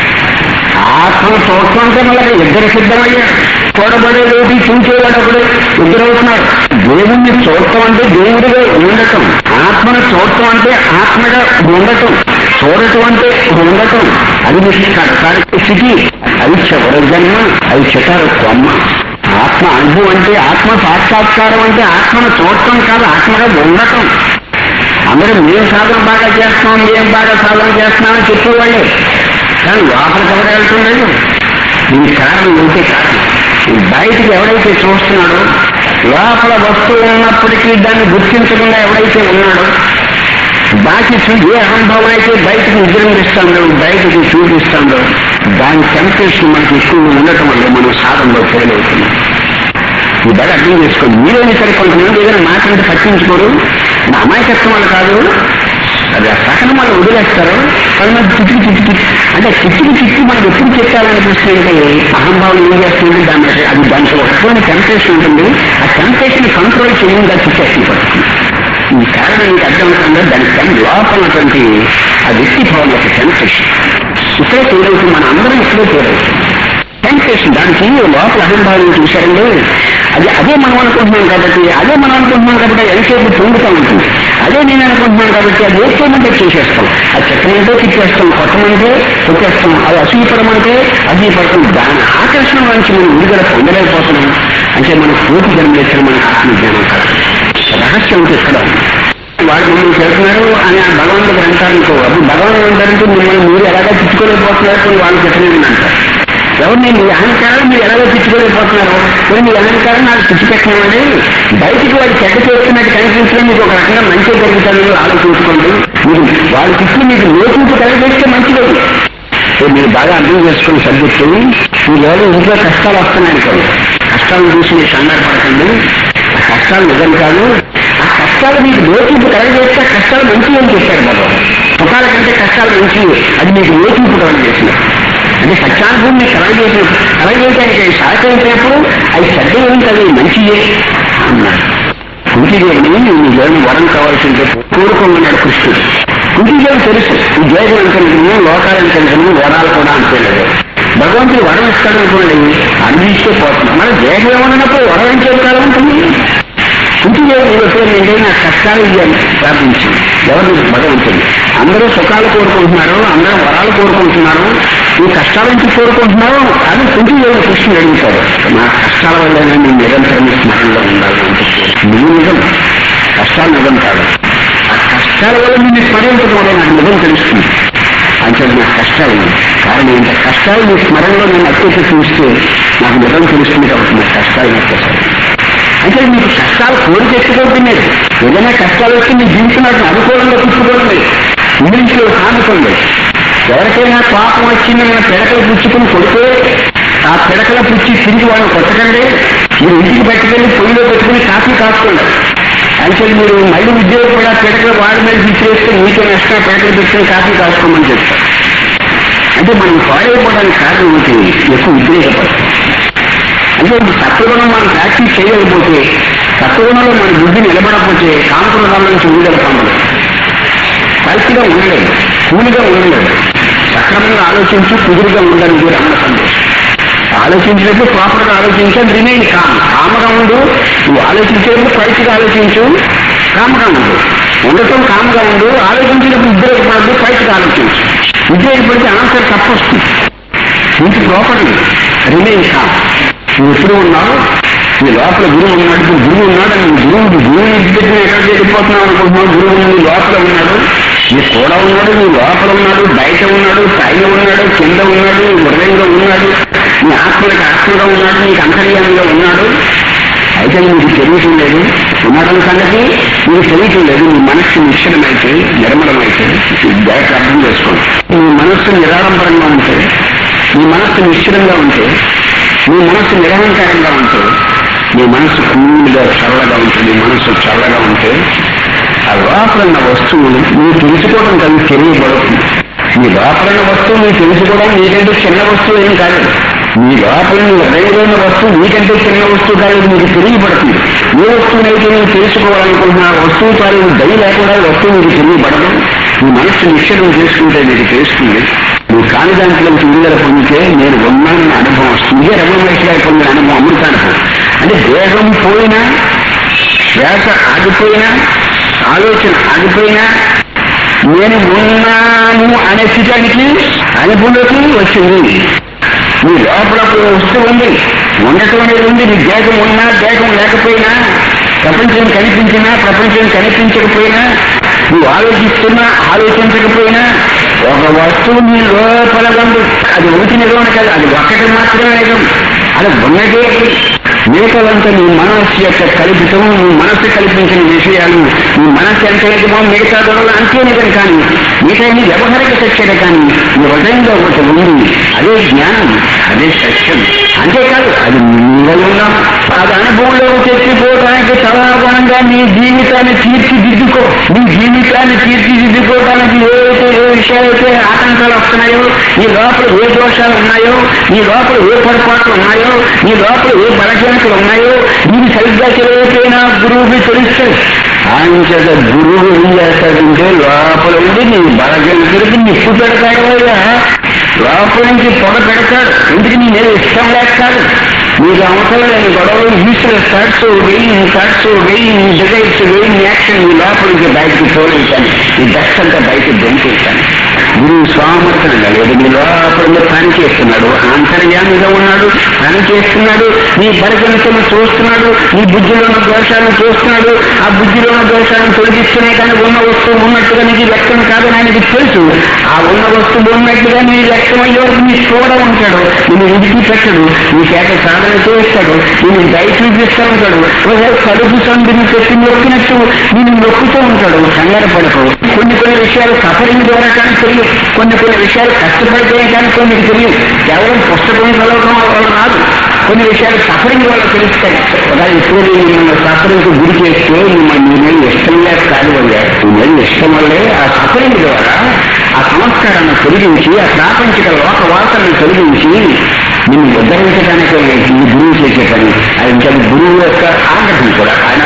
ఆత్మను చూడటం అంటే మళ్ళీ ఇద్దరు సిద్ధమయ్యారు. చూడబడేది చూసేవాడు ఒకడు, ఇద్దరు అవుతున్నారు. దేవుణ్ణి చూడటం అంటే దేవుడిగా ఉండటం, ఆత్మను చూడటం అంటే ఆత్మగా ఉండటం, చూడటం అంటే ఉండటం. అది కడకాడికి స్థితి, అది చివరి జన్మ, అది చిటారు కొమ్మ. ఆత్మ అనుభవం అంటే ఆత్మ సాక్షాత్కారం అంటే ఆత్మను చూడటం కాదు, ఆత్మగా ఉండటం. అందరూ మేము సాధన బాగా చేస్తున్నాం, మేము బాగా సాధన చేస్తున్నామని చెప్పేవాళ్ళే, కానీ లోపలికి ఎవరు వెళ్తుండదు. దీనికి కారణం ఉంటే కారణం బయటికి ఎవడైతే చూస్తున్నాడో, లోపల వస్తువు ఉన్నప్పటికీ దాన్ని గుర్తించకుండా ఎవడైతే ఉన్నాడో, బాకి ఏ అహంభావం అయితే బయటకు విజృంభిస్తుందో, బయటకు చూపిస్తుందో, దాని టెంప్టేషన్ మనకి ఎక్కువ ఉండటం వల్ల మనం సాధనలో ఫెయిల్ అవుతున్నాం. ఈ బాగా అర్థం చేసుకోండి. మీరేమి సరే కొంతమంది ఏదైనా మాట్లాడి పట్టించుకోరు, నా అమాయకత్వం వల్ల కాదు, అది ఆ సహనం వాళ్ళు వదిలేస్తారు. కొంతమంది చిట్టుకి అంటే చిట్టుకి మనకు ఎప్పుడు చెప్పాలనిపిస్తుంటే అహంభావం ఏం చేస్తుంది, అది దాంట్లో ఒకటువంటి టెంప్టేషన్ ఉంటుంది. ఆ టెంప్టేషన్ కంట్రోల్ చేయంగా చిట్టేసి పడుతుంది. ఈ కారణం మీకు అర్థమవుతుందో దానికి లోపలటువంటి ఆ వ్యక్తి భావం యొక్క టెంప్టేషన్ ఇక్కడే తేలవుతుంది. మన అందరం ఇక్కడే తేలవుతుంది టెంప్టేషన్. దానికి లోపల అహంభావం చూశారండి, అదే మనం అనుకుంటున్నాం కాబట్టి, ఎంతసేపు పొందుతూ ఉంటుంది. అదే నేను అనుకుంటున్నాను కాబట్టి అది ఏమంటే చేసేస్తాం, అది చెక్కమంటే తిప్పేస్తాం, కొట్టమంటే కొట్టేస్తాం, అది అసూయపడమంటే అసూయపడతాం. దాని ఆకర్షణ నుంచి మనం విడుదల పొందలేకపోతున్నాం. అంటే మన కోటి జన్మేశ్వర మన ఆత్మజ్ఞానం కాదు. రహస్యం ఇక్కడ వాడు మిమ్మల్ని చేస్తున్నారు అని ఆ భగవంతుడు అంటారు. అప్పుడు భగవంతుడు అంటారంటే మిమ్మల్ని మీరు ఎలాగా తిట్టుకోలేకపోతున్నారు వాళ్ళు చెప్పలేదు అంటారు. ఎవరిని మీ అహంకారం మీరు ఎలాగో తిట్టుకోలేకపోతున్నారు, మరి మీ అహంకారం నాకు తిట్టుపెట్టినామండి. బయటికి వాడు చెడ్డ చేస్తున్నట్టు కనిపించడం మీకు ఒక రకంగా మంచిగా జరుగుతానని ఆలోచించుకోండి. మీరు వాళ్ళ తిట్లు మీకు లోపింపు కలిగేస్తే మంచిది. మీరు బాగా అర్థం చేసుకుని సబ్జెక్టు, మీరు ఎవరు ఇంట్లో కష్టాలు వస్తున్నాయనుకోండి, కష్టాలను చూసి మీరు కంగారు పడకండి. ఆ కష్టాలు నిజం కాదు, ఆ కష్టాలు మీకు లోపింపు కలిగేస్తే కష్టాలు మంచివి అని చెప్పారు భగవాన్. సుఖాల కంటే కష్టాలు మంచివి, అది మీకు లోపింపు కలిగేసినారు. అంటే సత్యానుభూమిని కలగజేయడానికి సహకరించినప్పుడు అవి చెడ్డ ఏంటి, అది మంచియే అన్నాడు. కుంతిదేవిని నీ దేవుని వరం కావాల్సిందే కోరుకోమన్నాడు కృష్ణుడు. కుంతిదేవి తెలుసు ఈ దేశం అంతను, లోకాలంతను, వరాలు కూడా అంతేలేదు. భగవంతుడు వరం ఇస్తాడనుకోండి, అందిస్తే పోతున్నాం. మన దేశం ఏమన్నప్పుడు వరం ఏం చెప్తారు ఉంటుంది. కుంతిదేవి ఏంటంటే నా కష్టాలు ఇవ్వాలి ప్రార్థించింది. ఎవరు భగవంతుడు. అందరూ సుఖాలు కోరుకుంటున్నారు, అందరూ వరాలు కోరుకుంటున్నారు, ఈ కష్టాల నుంచి కోరుకుంటున్నారు. అది కుంతిదేవి కృష్ణుడు అడుగుతాడు, నా కష్టాల వల్లనే నేను నిరంతరం స్మరణలో ఉండాలని చెప్పి. నువ్వు నిజం, కష్టాలు నిజం కాదు. ఆ కష్టాల వల్ల నిన్ను స్మరించడం వల్ల నాకు నిజం తెలుస్తుంది. అంటే నాకు కష్టాలు కారణం ఏంటంటే కష్టాలు నీ స్మరణలో నేను అత్యంత చూస్తే నాకు నిజం తెలుస్తుంది కాబట్టి నాకు కష్టాలు నచ్చేస్తాను. అంటే మీకు కష్టాలు కోరికెట్టుకోవడం, ఏదైనా కష్టాలు వచ్చి మీ జీవితంలో అనుకూలంగా పుచ్చుకోవడం, ఇంగ్లీష్లో సాగుతుంది. ఎవరికైనా పాపం వచ్చింది మన పిడకలు పుచ్చుకుని కొడితే ఆ పిడకల పుచ్చి తిరిగి వాళ్ళని కొట్టకండి. మీరు ఇంటికి పట్టుకెళ్ళి పొయ్యిలో పెట్టుకుని కాఫీ కాసుకోండి. అంటే మీరు మళ్ళీ ఉద్యోగం కూడా పిడకలు వాడి మీద పిచ్చివేస్తే మీకే నష్టం, పిడకలు పెట్టుకుని కాఫీ కాసుకోమని చెప్తారు. అంటే మనం పాడైపోవడానికి కారణం ఏంటి, ఎక్కువ ఉద్రేకపడతాం. అంటే సత్వగుణం మనం ప్రాక్టీస్ చేయలేకపోతే, సత్వగుణంలో మన బుద్ధి నిలబడకపోతే కాంప్రదాల నుంచి విడుదల పొందలేదు. పల్సిగా ఉండలేదు, కూలిగా ఉండలేదు. సక్రమంగా ఆలోచించి కుదురుగా ఉండాలని కూడా అన్న సందేశం. ఆలోచించినప్పుడు ప్రాపర్గా ఆలోచించాలి. రిమైన్ కామగా ఉండు. నువ్వు ఆలోచించేటప్పుడు పల్సిగా ఆలోచించు, కామగా ఉండు. ఉండటం కామగా ఉండు. ఆలోచించినప్పుడు ఉద్రేకపడద్దు, పల్సిగా ఆలోచించు. ఉద్రేకపడితే ఆన్సర్ తప్పొస్తుంది. ఇంటి ప్రాపర్టీ రిమైన్ కామ్. నువ్వు ఎప్పుడు ఉన్నావు, నీ లోపల గురువు ఉన్నాడు. గురువు ఉన్నాడు, గురువుని ఇంటిపెట్టిన ఎక్కడ వెళ్ళిపోతున్నావు అనుకుంటున్నావు. గురువు నీ లోపల ఉన్నాడు, నీ కూడా ఉన్నాడు, నీ లోపల ఉన్నాడు, బయట ఉన్నాడు, పైన ఉన్నాడు, కింద ఉన్నాడు, హృదయంగా ఉన్నాడు, నీ ఆత్మలకు ఆత్మగా ఉన్నాడు, నీకు అంతర్యామిగా ఉన్నాడు. ఎందుకని మీకు తెలియటం లేదు, ఉండడం సంగతి మీకు తెలియటం లేదు. మీ మనస్సు నిశ్చలమైతే, నిర్మలమైతే జాగ్రత్త అర్థం చేసుకోండి. మీ మనస్సు నిరాడంబరంగా ఉంటే, మీ మనస్సు నిశ్చలంగా ఉంటే, మీ మనస్సు నిరహంకారంగా ఉంటే, మీ మనస్సు కూల్గా చల్లగా ఉంటుంది. మీ మనస్సు చల్లగా ఉంటే ఆ లోపలన్న వస్తువు మీరు తెలుసుకోవడం కానీ తెలియబడుతుంది. మీ లోపలన్న వస్తువు మీరు తెలుసుకోవడం మీకంటే చిన్న వస్తువు ఏం కాదు. మీ లోపల హృదయంలోని వస్తువు మీకంటే చిన్న వస్తువు కాదు, మీకు తెలియబడుతుంది. ఏ వస్తువునైతే మీరు తెలుసుకోవాలనుకుంటున్నా ఆ వస్తువు తాలూ దయ లేకుండా వస్తువు మీకు తెలియబడదు. మీ మనస్సు నిశ్చయం చేసుకుంటే మీకు తెలుస్తుంది. నువ్వు కాని దాంట్లో విడుదల పొందితే నేను ఉన్నానన్న అనుభవం వస్తుంది. ఇదే రమణ మహర్షి గారు పొందిన అనుభవం, అమృతానుభవం. అంటే దేహం పోయినా, శ్వాస ఆగిపోయినా, ఆలోచన ఆగిపోయినా నేను ఉన్నాను అనే స్థితికి అనుభవంలోకి వచ్చింది. నీ లోపల వస్తువు ఉంది, ఉండటం అనేది ఉంది. నీ దేహం ఉన్నా, దేహం లేకపోయినా, ప్రపంచం కనిపించినా, ప్రపంచం కనిపించకపోయినా, నువ్వు ఆలోచిస్తున్నా, ఆలోచించకపోయినా ఒక వస్తువు నీ లోపల ఉంది. అది ఒకటి నిజం కాదు, అది ఒక్కటి మాత్రమే నిజం. అది ఉన్నదే. మిగతాదంతా నీ మనస్సు యొక్క కల్పితం, నీ మనస్సు కల్పించిన విషయాలు. నీ మనస్సు ఎంత నిజమో మిగతా దొరలు అంతే నిజం. కానీ మిగతా నీ వ్యవహారిక సత్యత కానీ నీ హృదయంలో ఒకటి ఉంది. అదే జ్ఞానం, అదే సత్యం. అంతేకాదు అది ఉన్నాం. అది అనుభవంలో తెచ్చిపోవడానికి సమాధానంగా నీ జీవితాన్ని తీర్చిదిద్దుకో. నీ జీవితాన్ని తీర్చిదిద్దుకోవడానికి ఏ విషయాలైతే ఆటంకాలు వస్తున్నాయో, నీ లోపల ఏ దోషాలు ఉన్నాయో, నీ లోపల ఏ పొరపాట్లు ఉన్నాయో, నీ లోపల ఏ బలహీనతలు ఉన్నాయో, నీకు సరిగ్గా తెలియకపోయినా గురువుకి తెలుస్తాయి. ఆయన చేత గురువు ఏం చేస్తాడంటే లోపల ఉండి నీ బలహీనతలకి నిప్పు పెడతాడు. లోపల నుంచి పొగ పెడతాడు. ఎందుకు నీ మీద ఇష్టం లేస్తాడు. మీకు అవసరం లేని గొడవలు ఈశ్వర థాట్స్ వేయి, నీ థాట్స్ వేయి, నీ డిజైర్స్ వేయి, నీ యాక్షన్ నీ లోపల నుంచి బయటకు తోలేస్తాను. ఈ డస్ట్ అంతా బయటకు దొంకేస్తాను. గురువు సామర్థ్యంగా లేదు. నీ లోపల పని చేస్తున్నాడు, అంతర్యామిగా ఉన్నాడు, పని చేస్తున్నాడు. నీ బలహీనతను చూస్తున్నాడు, నీ బుద్ధిలో ఉన్న దోషాలను చూస్తున్నాడు. ఆ బుద్ధిలో ఉన్న దోషాలను తొలగిస్తూనే కానీ ఉన్న వస్తువు ఉన్నట్టుగా నీకు వ్యక్తం కాదని ఆయనకి తెలుసు. ఆ ఉన్న వస్తువు ఉన్నట్టుగా నీ వ్యక్తం అయ్యే వరకు నీ చూడ ఉంటాడు. నిన్ను విడిచిపెట్టడు, నీ చేత సాధన చేస్తాడు, నేను దయ చూపిస్తూ ఉంటాడు. ఒకసారి కడుపు సందుని పెట్టి నొక్కినట్టు నేను నొక్కుతూ ఉంటాడు. కంగారు పడకు. కొన్ని విషయాలు సఫరింగ్ ద్వారా కానీ తెలియదు, కొన్ని విషయాలు కష్టపడితే కానీ కొన్ని తెలియదు. కేవలం పుస్తకం చదవడం వల్ల రాదు. కొన్ని విషయాలు సఫరింగ్ వల్ల తెలుస్తాయి. ఒకవేళ ఇప్పుడు మిమ్మల్ని సఫరింగ్ గురి చేస్తే మీ మీద ఇష్టం లేక కాదు వల్ల మీ మీద ఇష్టం వల్లే ఆ సఫరింగ్ ద్వారా ఆ సంస్కారాన్ని తొలగించి, ఆ ప్రాపంచిక లోక వార్తలను తొలగించి నిన్ను ఉద్ధరించడానికి ఈ గురువు చేసే పని. అది ఇంకా గురువు యొక్క ఆగ్రహం కూడా. ఆయన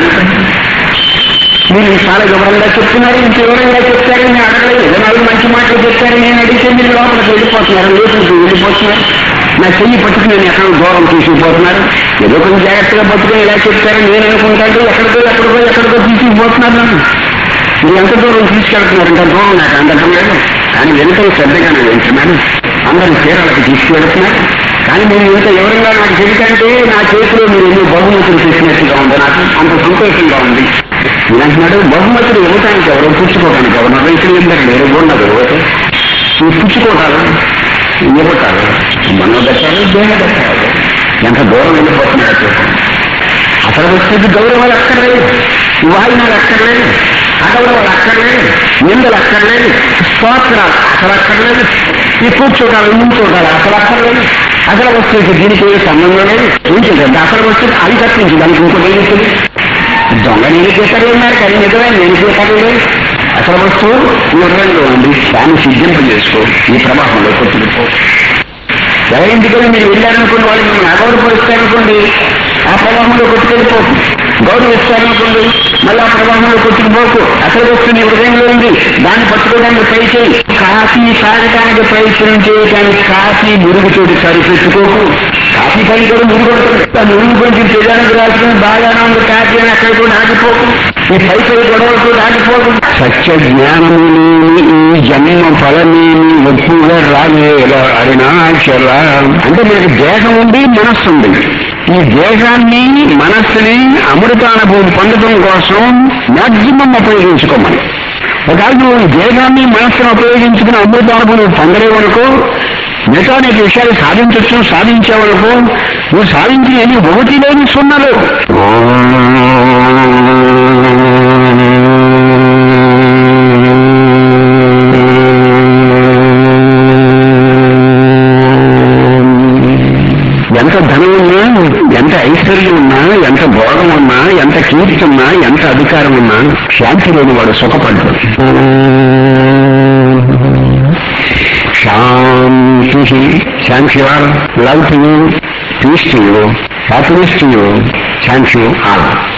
మీరు చాలా వివరంగా చెప్తున్నారు, ఇంత వివరంగా చెప్తారు. నేను అడగలేదు. ఏదైనా మంచి మాటలు చెప్తారు, నేను అడిగితే మీరు లోపలికి వెళ్ళిపోతున్నారు, లోపలికి వెళ్ళిపోతున్నారు. నా చెయ్యి పట్టుకుని నేను ఎక్కడో దూరం తీసుకుపోతున్నారు. ఏదో కొంచెం జాగ్రత్తగా పట్టుకుని ఇలా చెప్తారు నేను అనుకుంటాను. ఎక్కడికో తీసుకుపోతున్నారు. నన్ను మీరు ఎంత దూరం తీసుకెళ్తున్నారు? ఇంత దూరం నాకు అందటం లేదు. కానీ ఎంతో శ్రద్ధగా నేను వెళ్తున్నాను. అందరిని తీరాలకు తీసుకువెళ్తున్నారు. కానీ మీరు ఇంత వివరంగా నాకు చెబుతంటే నా చేతిలో మీరు ఎన్నో బహుమతులు తెచ్చినట్టుగా ఉంది. నాకు అంత సంతోషంగా ఉంది. నేను అంటున్నాడు బహుమతులు ఇవ్వటానికి ఎవరో, పుచ్చుకోవడానికి ఎవరు రైతులు ఎందుకు లేరు. ఉండదు ఈ పుచ్చుకోవటాలు, ఇవ్వటాలు, మనోదశాలు, దేహదశాలు ఎంత దూరం వెళ్ళిపోతున్నాడు చూడండి. అసలు వచ్చేది గౌరవాలు అక్కర్లేదు, వాయినాలు అక్కర్లేదు, అగౌరవాలు అక్కర్లేదు, నిందలు అక్కర్లేదు, స్తోత్రాలు అసలు అక్కర్లేదు, ఈ కూర్చోటాలు నుంచోటాలు అసలు అక్కర్లేదు. అసలు వస్తువుకి దీనికి సంబంధం లేదు. ఏం చేద్దాం? అసలు వస్తుంది అది తప్పించి దానికి ఇంకోటి ఏం చేస్తుంది? దొంగ నేను చేశారు ఉన్నారు కానీ నిజమే నేను చేశారు లేదు. అసలు వస్తువు నిర్ణయంలో ఉంది. దాన్ని సిద్ధింపజేసుకో, ఈ ప్రవాహంలో కొట్టుకుపో. ఎవరింటికైనా మీరు వెళ్ళారనుకోండి, వాళ్ళు మిమ్మల్ని అగౌరవపరుస్తారనుకోండి, ఆ ప్రవాహంలో కొట్టుకెళ్ళిపోతుంది. గౌరవిస్తారనుకోండి, మళ్ళీ ఆ ప్రవాహంలో కొట్టుకుపోకు. అసలు వస్తుంది హృదయంలో ఉంది. దాన్ని పట్టుకోవడానికి ట్రై చేయి. కాఫీ తాగడానికి ప్రయత్నం చేయడానికి కాఫీ మురుగుతోటి సరిపెట్టుకోకు. కాఫీ పని కూడా మురుగుతుంది. ఆ మురుగు కొంచెం చేయడానికి రాసుకుని బాగానే ఉంది కాఫీ అని అక్కడ కూడా ఆగిపోకు. ఈ పై గొడవలతో ఆగిపోకు. సత్య జ్ఞానము లేని ఈ జన్మ ఫలమేమి ఎక్కువగా రాలేలా అరుణాచల. అంటే మనకి దేహం ఉంది, మనస్సు ఉంది. ఈ దేహాన్ని మనస్సుని అమృతానుభవం పొందడం కోసం మ్యాక్సిమం ఉపయోగించుకోమని. ఒకవేళ నువ్వు దేహాన్ని మనస్సును ఉపయోగించుకుని అమృతానుభవం పొందలేవనుకో, మిగతా అనేక విషయాలు సాధించవచ్చు. సాధించేవాళ్ళకు నువ్వు సాధించిన ఏమి ఒకటి లేని సున్నలు. ఎంత ధనం ఉన్నా, ఎంత ఐశ్వర్యం ఉన్నా, ఎంత భోగం ఉన్నా, ఎంత కీర్తి ఉన్నా, ఎంత అధికారం ఉన్నా శాంతి లేని వాడు సుఖపడ్డాడు. శాంతి శాంతి love to you, peace to you, happiness to you, thank you all.